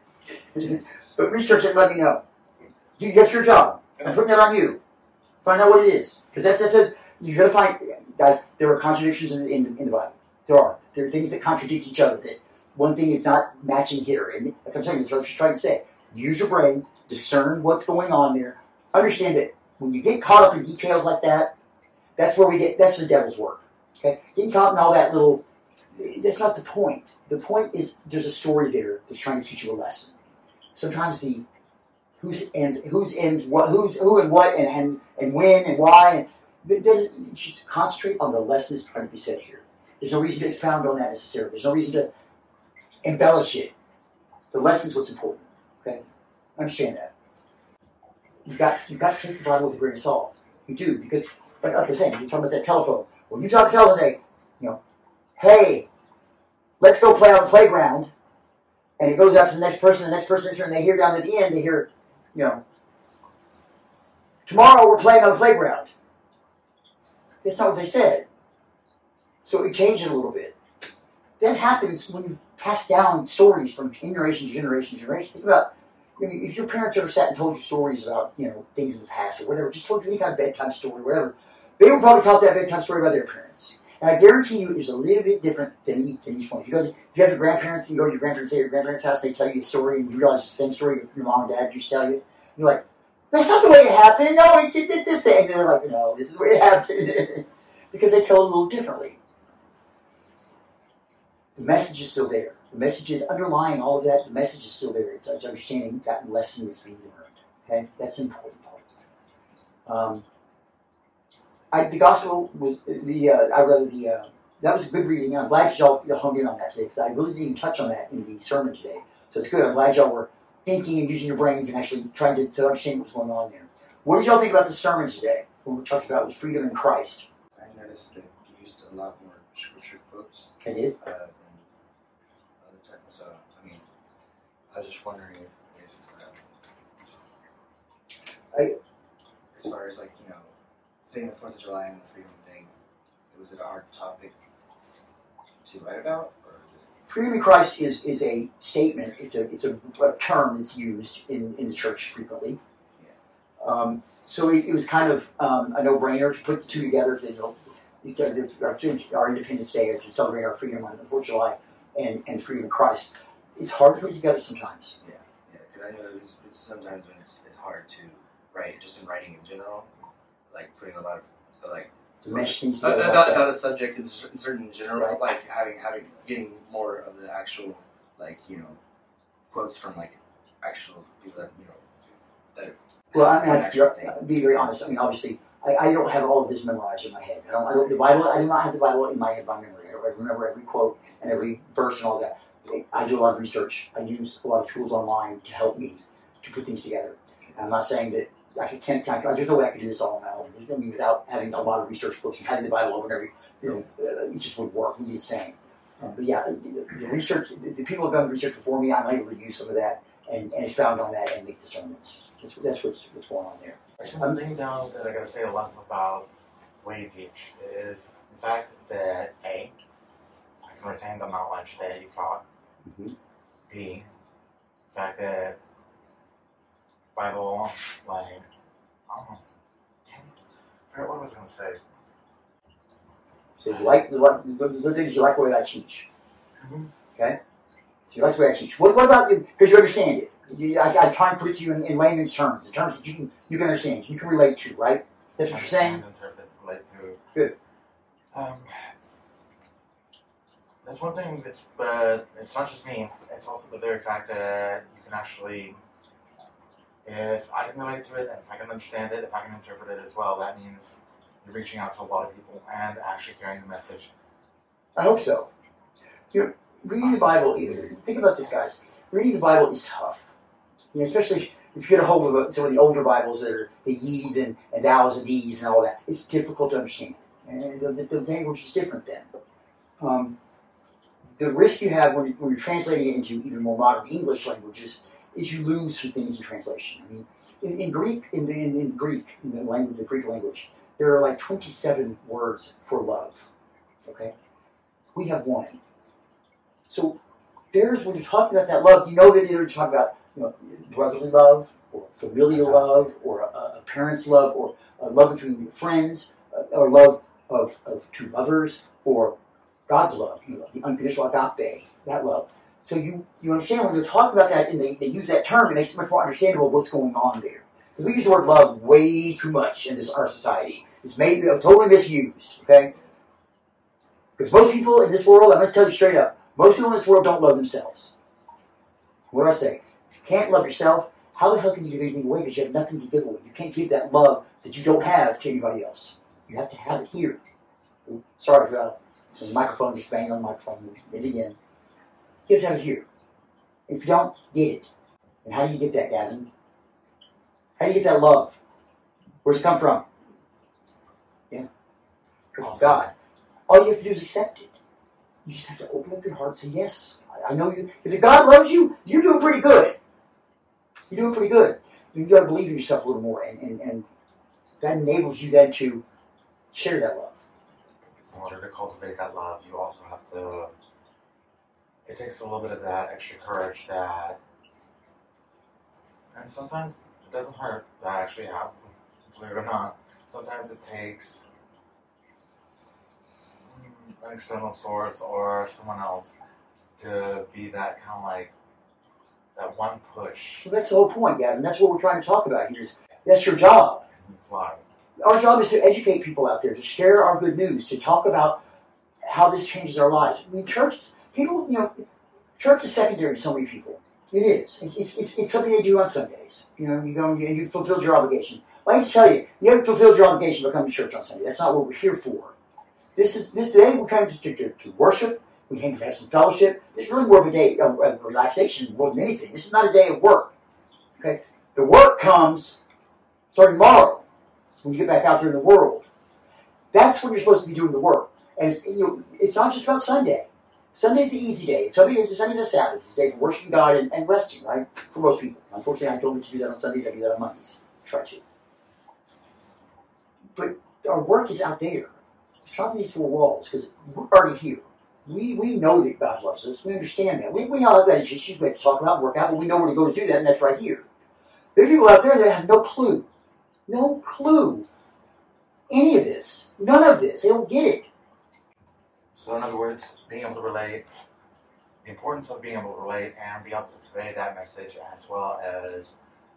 D: But research it and let me know. Dude, that's your job. I'm putting that on you. Find out what it is. Because that's, that's a, you're going to find, guys, there are contradictions in, in, in the Bible. There are. There are things that contradict each other. That one thing is not matching here. And that's what I'm saying. That's what I'm trying to say. Use your brain. Discern what's going on there. Understand that when you get caught up in details like that, that's where we get, that's the devil's work. Okay? Getting caught in all that little, that's not the point. The point is there's a story there that's trying to teach you a lesson. Sometimes the who's ends, who's ends, what, who's who and what, and and, and when and why. And then just concentrate on the lesson that's trying to be said here. There's no reason to expound on that necessarily. There's no reason to embellish it. The lesson's what's important. Okay, understand that. You got you got to take the Bible with a grain of salt. You do, because like I was saying, you're talking about that telephone. When you talk to telephone, they, you know, hey, let's go play on the playground. And it goes out to the next person, the next person, and they hear down at the end, they hear, you know, tomorrow we're playing on the playground. That's not what they said. So it changed it a little bit. That happens when you pass down stories from generation to generation to generation. Think about, I mean, if your parents ever sat and told you stories about, you know, things in the past or whatever, just told you any kind of bedtime story, whatever, they would probably tell that bedtime story about their parents. And I guarantee you it's a little bit different than each, than each one. If you, go to, if you have your grandparents and you go to your grandparents, say your grandparents' house, they tell you a story and you realize it's the same story your mom and dad used to tell you. You're like, that's not the way it happened. No, it did this thing. And they're like, no, this is the way it happened. Because they tell it a little differently. The message is still there. The message is underlying all of that. The message is still there. It's, it's understanding that lesson that's being learned. Okay? That's an important part. Um, I, the gospel was the. Uh, I read the. Uh, that was a good reading. I'm glad y'all hung in on that today because I really didn't touch on that in the sermon today. So it's good. I'm glad y'all were thinking and using your brains and actually trying to, to understand what's going on there. What did y'all think about the sermon today? What we talked about was freedom in Christ.
G: I noticed that you used a lot more scripture quotes.
D: I did.
G: Uh, than other times. So I mean, I was just wondering if, if um,
D: I,
G: as far as like you know. Saying the Fourth of July and the freedom thing, was it a hard topic to write about? Or
D: freedom in Christ is, is a statement. It's a it's a, a term that's used in, in the church frequently.
G: Yeah.
D: Um, so it, it was kind of um, a no-brainer to put the two together. You know, our, our Independence Day is to celebrate our freedom on the Fourth of July and, and freedom in Christ. It's hard to put together sometimes.
G: Yeah, yeah. Because I know it's, it's sometimes when it's, it's hard to write, just in writing in general. Like putting a lot of like
D: to mesh things
G: about,
D: together
G: about,
D: like
G: about a subject in certain in general,
D: right.
G: Like having having getting more of the actual like you know quotes from like actual people that you know that.
D: Well, I mean, I have to be very honest. I mean, obviously, I, I don't have all of this memorized in my head. I don't. I don't. The Bible. I do not have the Bible in my head by memory. I don't remember every quote and every verse and all that. I do a lot of research. I use a lot of tools online to help me to put things together. And I'm not saying that. I can't, can't, there's no way I could do this all on my own. I mean, without having a lot of research books and having the Bible open every, you know, uh, it just wouldn't work. It'd be the same. Um, but yeah, the, the research, the, the people who have done the research before me, I'm able to use some of that and, and expound on that and make discernments. That's, that's what's, what's going on there.
H: One thing down that I gotta say a lot about the way you teach is the fact that A, I can retain the knowledge that you taught.
D: Mm-hmm.
H: B, the fact that Bible, like, oh, damn it. I forgot what I was going to say.
D: So you like the, the, the things you like the way I teach.
H: Mm-hmm.
D: Okay? So you like the way I teach. What, what about you? Because you understand it. You, I, I try and put it to you in, in layman's terms, in terms that you can you can understand, you can relate to, right? That's what you're saying?
H: Interpret, relate to.
D: Good.
H: Um, that's one thing that's, but it's not just me. It's also the very fact that you can actually. If I can relate to it, if I can understand it, if I can interpret it as well, that means you're reaching out to a lot of people and actually carrying the message.
D: I hope so. You know, reading the Bible, think about this, guys. Reading the Bible is tough. You know, especially if you get a hold of some of the older Bibles that are the ye's and, and thou's and these and all that. It's difficult to understand. And the, the language is different then. Um, the risk you have when, you, when you're translating it into even more modern English languages is you lose some things in translation. I mean, in, in Greek, in, the, in, in Greek, in the language, the Greek language, there are like twenty-seven words for love. Okay, we have one. So there's when you're talking about that love, you know that you're talking about you know, brotherly love, or familial love, or a, a parent's love, or a love between friends, or love of, of two lovers, or God's love, you know, the unconditional agape, that love. So you, you understand when they're talking about that and they, they use that term, it makes it much more understandable what's going on there. Because we use the word love way too much in this our society. It's made totally misused, okay? Because most people in this world, I'm going to tell you straight up, most people in this world don't love themselves. What do I say? If you can't love yourself, how the hell can you give anything away? Because you have nothing to give away. You can't give that love that you don't have to anybody else. You have to have it here. Sorry for the microphone, just banging on the microphone. Did it again. You have to have it here. If you don't, get it. And how do you get that, Gavin? How do you get that love? Where's it come from? Yeah. From God. All you have to do is accept it. You just have to open up your heart and say, yes, I know you. Because if God loves you, you're doing pretty good. You're doing pretty good. You've got to believe in yourself a little more. And, and, and that enables you then to share that love.
H: In order to cultivate that love, you also have to, it takes a little bit of that extra courage that, and sometimes it doesn't hurt to actually have, believe it or not, sometimes it takes an external source or someone else to be that kind of like, that one push.
D: Well, that's the whole point, Gavin. That's what we're trying to talk about here. Is that's your job.
H: Fly.
D: Our job is to educate people out there, to share our good news, to talk about how this changes our lives. I mean, church, people, you know, church is secondary to so many people. It is. It's, it's, it's, it's something they do on Sundays. You know, you go and you, and you fulfilled your obligation. Well, I need to tell you, you haven't fulfilled your obligation to come to church on Sunday. That's not what we're here for. This is this day we came to, to, to worship. We came to have some fellowship. It's really more of a day of, of relaxation more than anything. This is not a day of work. Okay, the work comes starting tomorrow when you get back out there in the world. That's when you're supposed to be doing the work. And it's, you know, it's not just about Sunday. Sunday's the easy day. Sunday's Sunday's a Sabbath. It's a day for worshiping God and, and resting, right? For most people. Unfortunately, I don't get to do that on Sundays. I do that on Mondays. I try to. But our work is out there. It's not in these four walls because we're already here. We we know that God loves us. We understand that. We, we all have that issues we have to talk about and work out, but we know where to go to do that, and that's right here. There are people out there that have no clue. No clue. Any of this. None of this. They don't get it.
H: So in other words, being able to relate, the importance of being able to relate and be able to convey that message as well as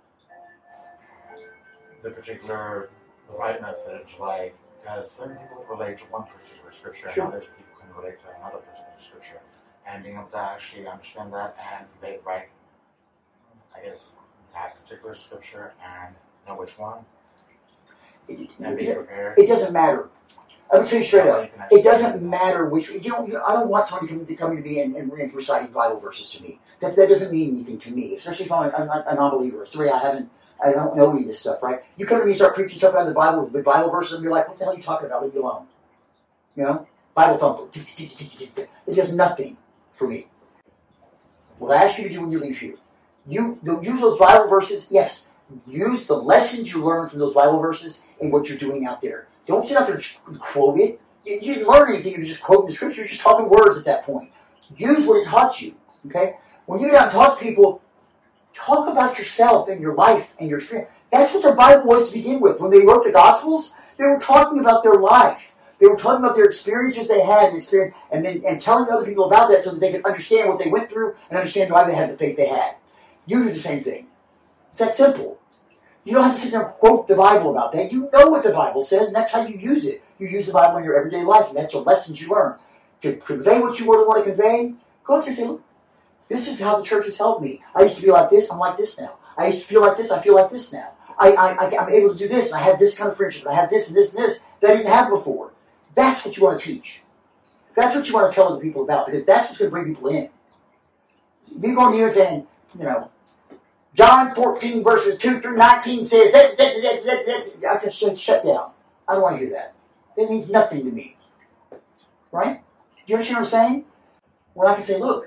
H: the particular, the right message, like, because certain people relate to one particular scripture and
D: Sure.
H: others people can relate to another particular scripture. And being able to actually understand that and convey the right, I guess, that particular scripture and know which one
D: It,
H: and be
D: it,
H: prepared.
D: it doesn't matter. I'm going to tell you straight
H: So
D: up.
H: you can actually
D: It doesn't
H: do that.
D: matter which. You know, you know, I don't want somebody coming to coming to me and, and reciting Bible verses to me. That that doesn't mean anything to me, especially if I'm a, a, a non-believer. Sorry, I haven't. I don't know any of this stuff, right? You come to me and start preaching stuff out of the Bible with Bible verses, and you're like, "What the hell are you talking about? Leave me alone." You know, Bible thumper. It does nothing for me. What I ask you to do when you leave here, you use those Bible verses. Yes, use the lessons you learn from those Bible verses in what you're doing out there. Don't sit out there and quote it. You, you didn't learn anything. You're just quoting the scripture. You're just talking words at that point. Use what it taught you. Okay? When you get out and talk to people, talk about yourself and your life and your experience. That's what the Bible was to begin with. When they wrote the Gospels, they were talking about their life. They were talking about their experiences they had and experience, and then and telling other people about that so that they could understand what they went through and understand why they had the faith they had. You do the same thing. It's that simple. You don't have to sit there and quote the Bible about that. You know what the Bible says, and that's how you use it. You use the Bible in your everyday life, and that's the lessons you learn. To convey what you really want to convey, go out there and say, look, this is how the church has helped me. I used to feel like this, I'm like this now. I used to feel like this, I feel like this now. I, I, I, I'm able to do this, and I had this kind of friendship, and I had this and this and this that I didn't have before. That's what you want to teach. That's what you want to tell other people about, because that's what's going to bring people in. Me going here and saying, you know, John fourteen verses two through nineteen says, that's, that's, that's, that's, that's, I just shut, shut down. I don't want to hear that. That means nothing to me. Right? Do you understand what I'm saying? When I can say, look,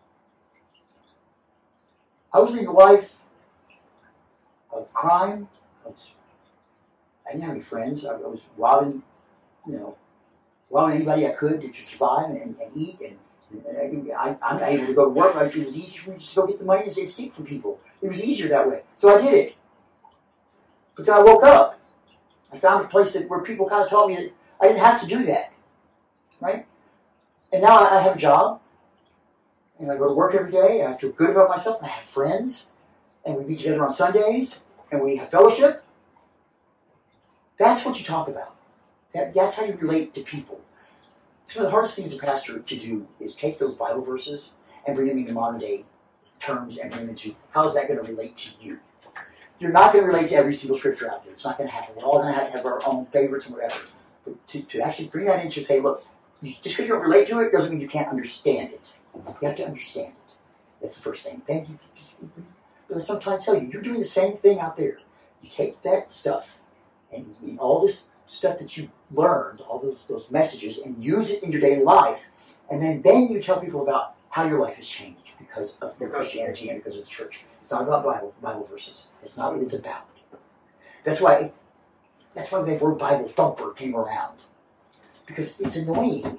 D: I was leading a life of crime. I, was, I didn't have any friends. I, I was robbing, you know, robbing anybody I could to survive and, and eat. And, and I, I'm not able to go to work. Like, it was easy for me to just go get the money and say, steal from people. It was easier that way. So I did it. But then I woke up. I found a place that where people kind of taught me that I didn't have to do that, right? And now I, I have a job, and I go to work every day, and I feel good about myself, and I have friends, and we meet together on Sundays, and we have fellowship. That's what you talk about. That, that's how you relate to people. It's one of the hardest things as a pastor to do is take those Bible verses and bring them into modern day terms and bring them to how is that going to relate to you? You're not going to relate to every single scripture out there. It's not going to happen. We're all going to have to have our own favorites and whatever. But to, to actually bring that in to say, look, you, just because you don't relate to it doesn't mean you can't understand it. You have to understand it. That's the first thing. Then you, but that's what I'm trying to tell you. You're doing the same thing out there. You take that stuff and, and all this stuff that you learned, all those those messages, and use it in your daily life, and then, then you tell people about how your life has changed because of your Christianity and because of the church. It's not about Bible Bible verses. It's not what it's about. That's why that's why the word Bible thumper came around. Because it's annoying.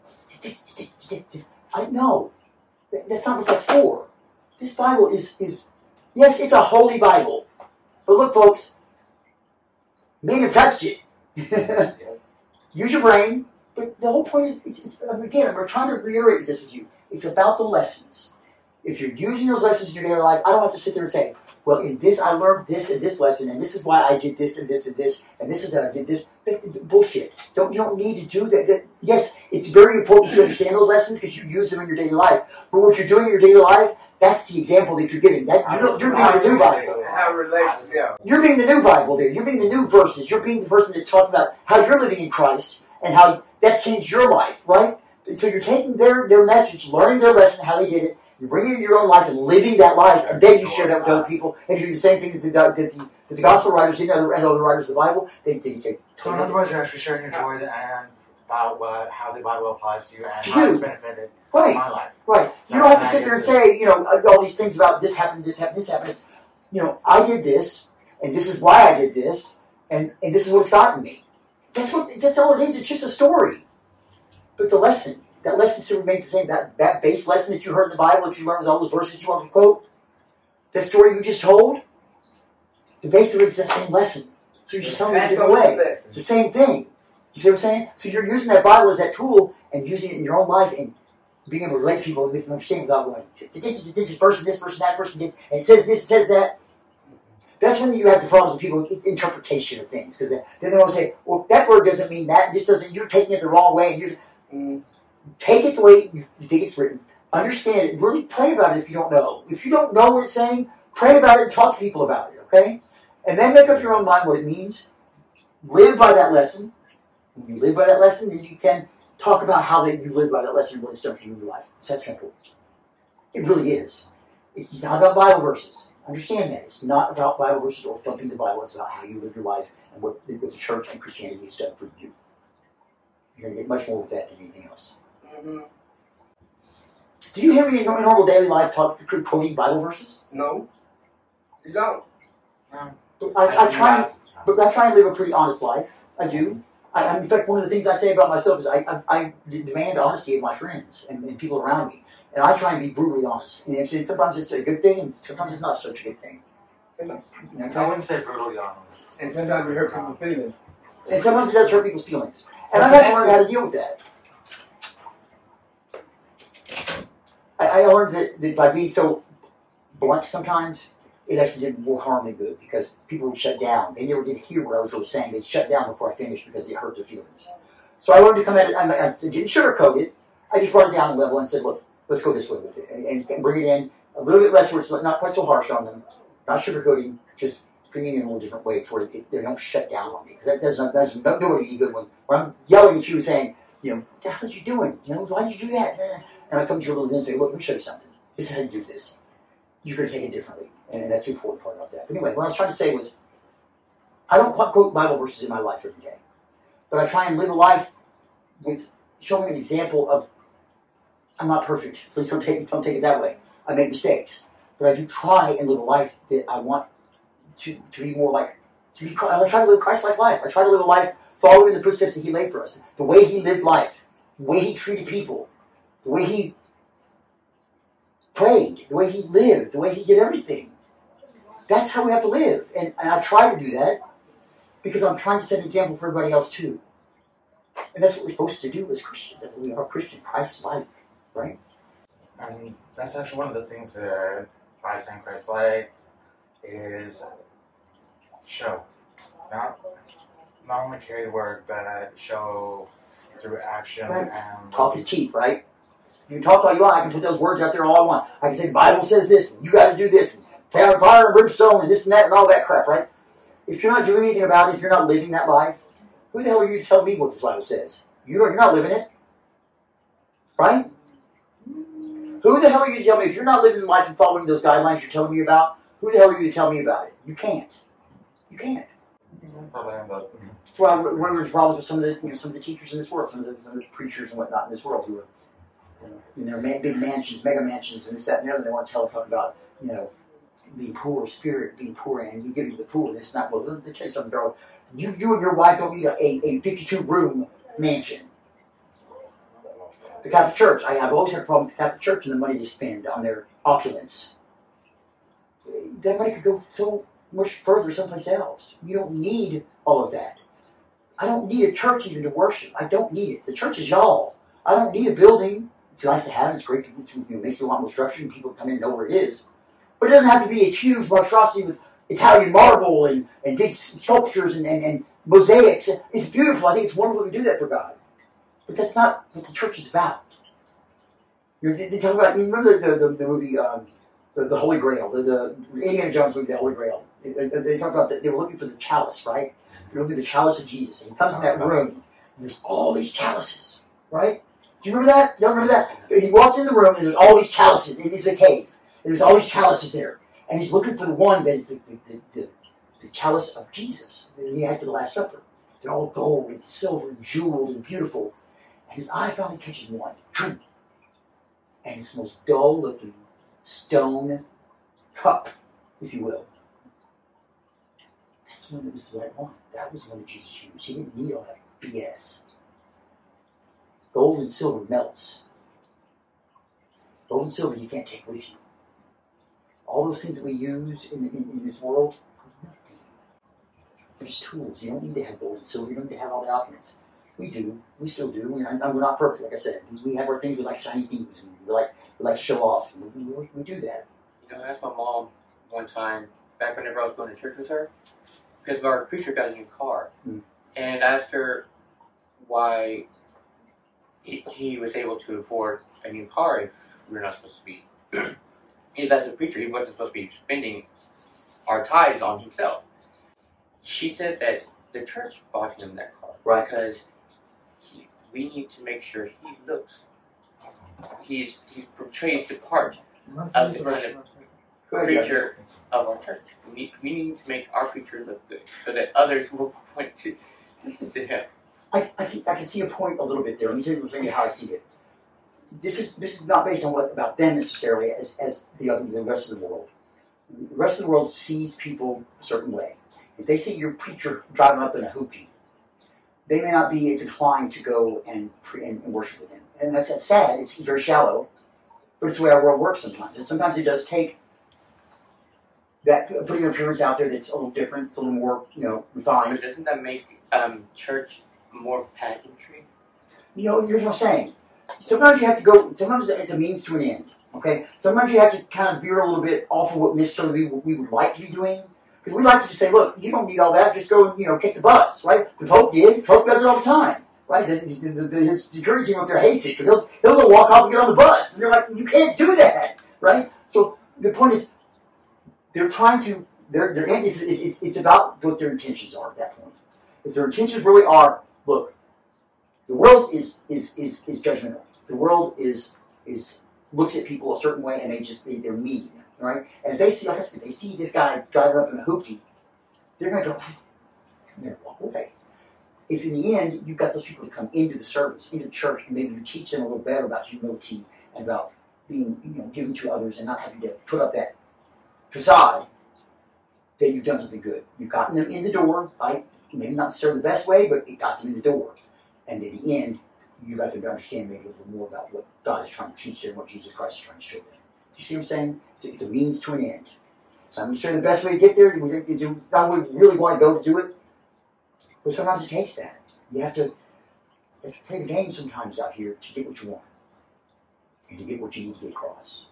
D: I know. That's not what that's for. This Bible is, is yes, it's a holy Bible. But look, folks, men have touched it. Use your brain. But the whole point is, it's, it's, again, we're trying to reiterate this with you. It's about the lessons. If you're using those lessons in your daily life, I don't have to sit there and say, well, in this, I learned this and this lesson, and this is why I did this and this and this, and this is how I did this. That's bullshit. Don't, you don't need to do that. that. Yes, it's very important to understand those lessons because you use them in your daily life. But what you're doing in your daily life, that's the example that you're giving. That, you're, you're being the new Bible.
I: How it relates to you.
D: You're being the new Bible there. You're being the new verses. You're being the person that's talking about how you're living in Christ and how that's changed your life, right? And so you're taking their, their message, learning their lesson, how they did it, you're bringing it into your own life and living that life, and then you share that with other people, and you do the same thing that the, that the, that the gospel writers did, and other, and other writers of the Bible. They, they, they,
H: So in other words, you're actually sharing your joy and about what, how the Bible applies to you and
D: To
H: how
D: you.
H: it's benefited
D: Right.
H: my life.
D: Right.
H: So
D: You don't have to
H: I
D: sit
H: get
D: there and
H: to-
D: say, you know, all these things about this happened, this happened, this happened. It's, you know, I did this, and this is why I did this, and, and this is what's gotten me. That's what. That's all it is. It's just a story. But the lesson, that lesson still remains the same. That that base lesson that you heard in the Bible, that you learned with all those verses you want to quote, that story you just told, the base of it is that same lesson. So you're just telling it a different way. It's the same thing. You see what I'm saying? So you're using that Bible as that tool and using it in your own life and being able to relate to people and make them understand without going, this, this, this person, this person, that person did, and it says this, it says that. That's when you have the problem with people, it's interpretation of things. Because then they want to say, well, that word doesn't mean that, and this doesn't, you're taking it the wrong way. And you're, mm, take it the way you, you think it's written. Understand it. Really pray about it if you don't know. If you don't know what it's saying, pray about it and talk to people about it, okay? And then make up your own mind what it means. Live by that lesson. When you live by that lesson, then you can talk about how that you live by that lesson and what it's done for you in your life. It's that simple. It really is. It's not about Bible verses. Understand that. It's not about Bible verses or thumping the Bible. It's about how you live your life and what, what the church and Christianity has done for you. You're going to get much more with that than anything else.
I: Mm-hmm.
D: Do you hear me in your normal daily life talk, quoting Bible verses?
I: No. You don't.
H: No.
D: I, I try, but I try and live a pretty honest life. I do. I, in fact, one of the things I say about myself is I, I, I demand honesty of my friends and, and people around me. And I try and be brutally honest. And sometimes it's a good thing, and sometimes it's not such a good thing. You know,
H: I wouldn't say brutally honest.
I: And sometimes you hurt people's feelings.
D: And sometimes it does hurt people's feelings. And I've had to learn how to deal with that. I, I learned that, that by being so blunt sometimes, it actually did more harm than good because people would shut down. They never did hear what I was really saying. They'd shut down before I finished because it hurt their feelings. So I learned to come at it, I, I didn't sugarcoat it. I just brought it down a level and said, look, let's go this way with it. And, and bring it in a little bit less where it's not quite so harsh on them. Not sugarcoating, just bringing it in a little different way to where it, they don't shut down on me. Because that does not, does not do it any good when, when I'm yelling at you and saying, you know, what the hell are you doing? You know, why did you do that? And I come to you a little bit and say, look, let me show you something. This is how you do this. You're going to take it differently. And that's the important part about that. But anyway, what I was trying to say was, I don't quote Bible verses in my life every day. But I try and live a life with showing an example of, I'm not perfect. Please don't take, don't take it that way. I make mistakes. But I do try and live a life that I want to, to be more like, to be, I try to live a Christ-like life. I try to live a life following the footsteps that He laid for us. The way He lived life. The way He treated people. The way He prayed. The way He lived. The way He did everything. That's how we have to live. And, and I try to do that. because I'm trying to set an example for everybody else too. And that's what we're supposed to do as Christians. That we are Christian, Christ-like, right?
H: And that's actually one of the things that by saying Christ-like is show. Not not only carry the word, but show through action.
D: Right.
H: And
D: Talk is cheap, right? You can talk all you want. I can put those words out there all I want. I can say the Bible says this, and you got to do this, and fire, fire and brimstone, and this and that, and all that crap, right? If you're not doing anything about it, if you're not living that life, who the hell are you to tell me what this Bible says? You're, you're not living it, right? Who the hell are you to tell me, if you're not living life and following those guidelines you're telling me about, who the hell are you to tell me about it? You can't. You can't. That's why one of the problems with some of the you know some of the teachers in this world, some of the, some of the preachers and whatnot in this world who are you know, in their man, big mansions, mega mansions, and this, that, and the other, they want to tell talk about you know being poor, spirit, being poor, and you give me the poor. This is not well. Let me tell you something, girl. You you and your wife don't need a, a, a fifty-two room mansion. The Catholic Church, I have always had a problem with the Catholic Church and the money they spend on their opulence. That money could go so much further someplace else. You don't need all of that. I don't need a church even to worship. I don't need it. The church is y'all. I don't need a building. It's nice to have. It's great. It's, you know, makes it a lot more structured and people come in and know where it is. But it doesn't have to be a huge monstrosity with Italian marble and, and big sculptures and, and, and mosaics. It's beautiful. I think it's wonderful to do that for God. But that's not what the church is about. You're, they talk about, you remember the, the, the movie, um, the, the Holy Grail, the, the Indiana Jones movie, The Holy Grail. They, they talk about that they were looking for the chalice, right? They were looking for the chalice of Jesus. And he comes in that room, and there's all these chalices, right? Do you remember that? You don't remember that? He walks in the room, and there's all these chalices. It is a cave. And there's all these chalices there. And he's looking for the one that is the, the, the, the, the chalice of Jesus that he had for the Last Supper. They're all gold and silver and jeweled and beautiful. And his eye finally catches one. And it's the most dull-looking stone cup, if you will. That's the one that was the right one. That was the one that Jesus used. He didn't need all that B S. Gold and silver melts. Gold and silver you can't take with you. All those things that we use in, in, in this world, they're just tools. You don't need to have gold and silver. You don't need to have all the opulence. We do. We still do. We're not, we're not perfect, like I said. We, we have our things. We like shiny things. And we like we like to show off. And we, we, we do that.
F: You know, I asked my mom one time, back whenever I was going to church with her, because our preacher got a new car.
D: Mm.
F: And I asked her why he, he was able to afford a new car if we're not supposed to be. If as a preacher, he wasn't supposed to be spending our tithes on himself. She said that the church bought him that car.
D: Right.
F: Because he, we need to make sure he looks, he's, he portrays the part of the kind of preacher of our church. We need, we need to make our preacher look good so that others will point to listen to him.
D: I, I, can, I can see a point a little bit there. Let me tell you, tell you how I see it. This is this is not based on what about them necessarily, as as the other the rest of the world. The rest of the world sees people a certain way. If they see your preacher driving up in a hoopty, they may not be as inclined to go and pre, and, and worship with him. And that's, that's sad. It's very shallow, but it's the way our world works sometimes. And sometimes it does take that putting an appearance out there that's a little different, it's a little more you know refined.
F: But doesn't that make um, church more pageantry?
D: You know, here's what I'm saying. Sometimes you have to go, sometimes it's a means to an end, okay? Sometimes you have to kind of veer a little bit off of what necessarily we, we would like to be doing. Because we like to just say, look, you don't need all that, just go and, you know, take the bus, right? The Pope did. Pope does it all the time, right? The, the, the, the, his security team up there hates it because he'll, he'll go walk off and get on the bus. And they're like, you can't do that, right? So the point is, they're trying to, their, their end is, is, is it's about what their intentions are at that point. If their intentions really are, look, the world is is is, is judgmental. The world is is looks at people a certain way, and they just they, they're mean, right? And if they see, like I said, if they see this guy driving up in a hoopty, they're gonna go, come there, walk away. If in the end you've got those people to come into the service, into the church, and maybe you teach them a little better about humility and about being, you know, giving to others and not having to put up that facade, then you've done something good. You've gotten them in the door, right? Maybe not necessarily the best way, but it got them in the door. And at the end, you got them to understand maybe a little more about what God is trying to teach them, what Jesus Christ is trying to show them. Do you see what I'm saying? It's a, it's a means to an end. So I'm sure the best way to get there is not we really want to go to do it, But sometimes it takes that. You have to, you have to play the game sometimes out here to get what you want and to get what you need to get across.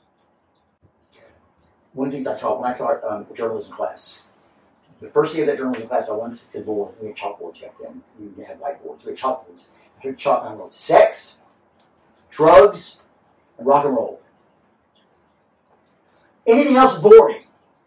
D: One of the things I taught when I taught um, journalism class, the first day of that journalism class, I went to the board. We had chalkboards back then. We didn't have whiteboards. We had chalkboards. I took chalk and I wrote sex, drugs, and rock and roll. Anything else is boring.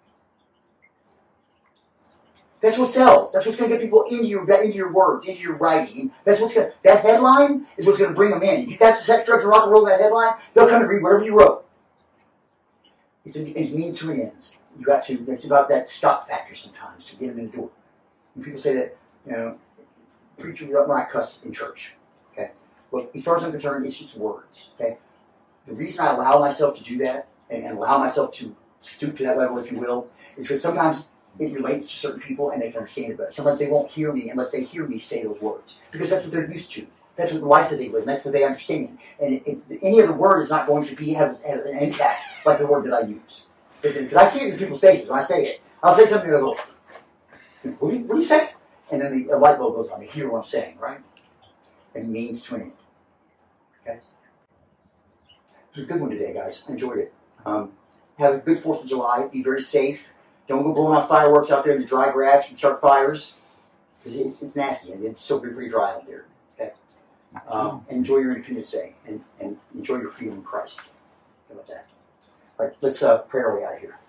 D: That's what sells. That's what's going to get people into your into your words, into your writing. That's what's going. That headline is what's going to bring them in. If you got sex, drugs, and rock and roll in that headline, they'll come and read whatever you wrote. It's, a, it's means to an ends. You got to. It's about that stop factor sometimes to get them in the door. And people say that, you know, preacher, when I cuss in church. Okay, look, as far as I'm concerned, it's just words. Okay, the reason I allow myself to do that and, and allow myself to stoop to that level, if you will, is because sometimes it relates to certain people and they can understand it better. Sometimes they won't hear me unless they hear me say those words because that's what they're used to. That's what the life that they live, and that's what they understand. And it, it, any other word is not going to be have, have an impact like the word that I use. Because I see it in people's faces when I say it. I'll say something and they'll go, what do you, what do you say? And then the, the light bulb goes on. They hear what I'm saying, right? It means to an end. Okay? It was a good one today, guys. I enjoyed it. Um, have a good fourth of July. Be very safe. Don't go blowing off fireworks out there in the dry grass and start fires. It's, it's nasty and it's still pretty dry out there. Okay? Um, enjoy your Independence Day and, and enjoy your freedom in Christ. How about that? All right, let's uh, pray our way out of here.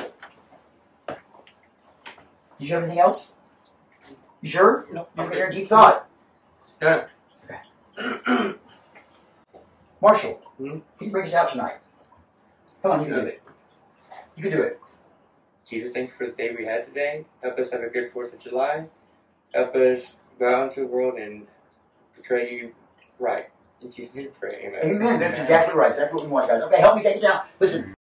D: Did you have anything else? You sure?
F: No.
D: You're there in deep thought.
F: No.
D: Okay. Marshall,
F: Hmm?
D: can you bring us out tonight? Come on, you can do it. You can do it.
F: Jesus, thank you for the day we had today. Help us have a good fourth of July. Help us go out into the world and portray you right. In Jesus' name we pray. Amen.
D: Amen. That's exactly right. That's what we want, guys. Okay, help me take it down. Listen.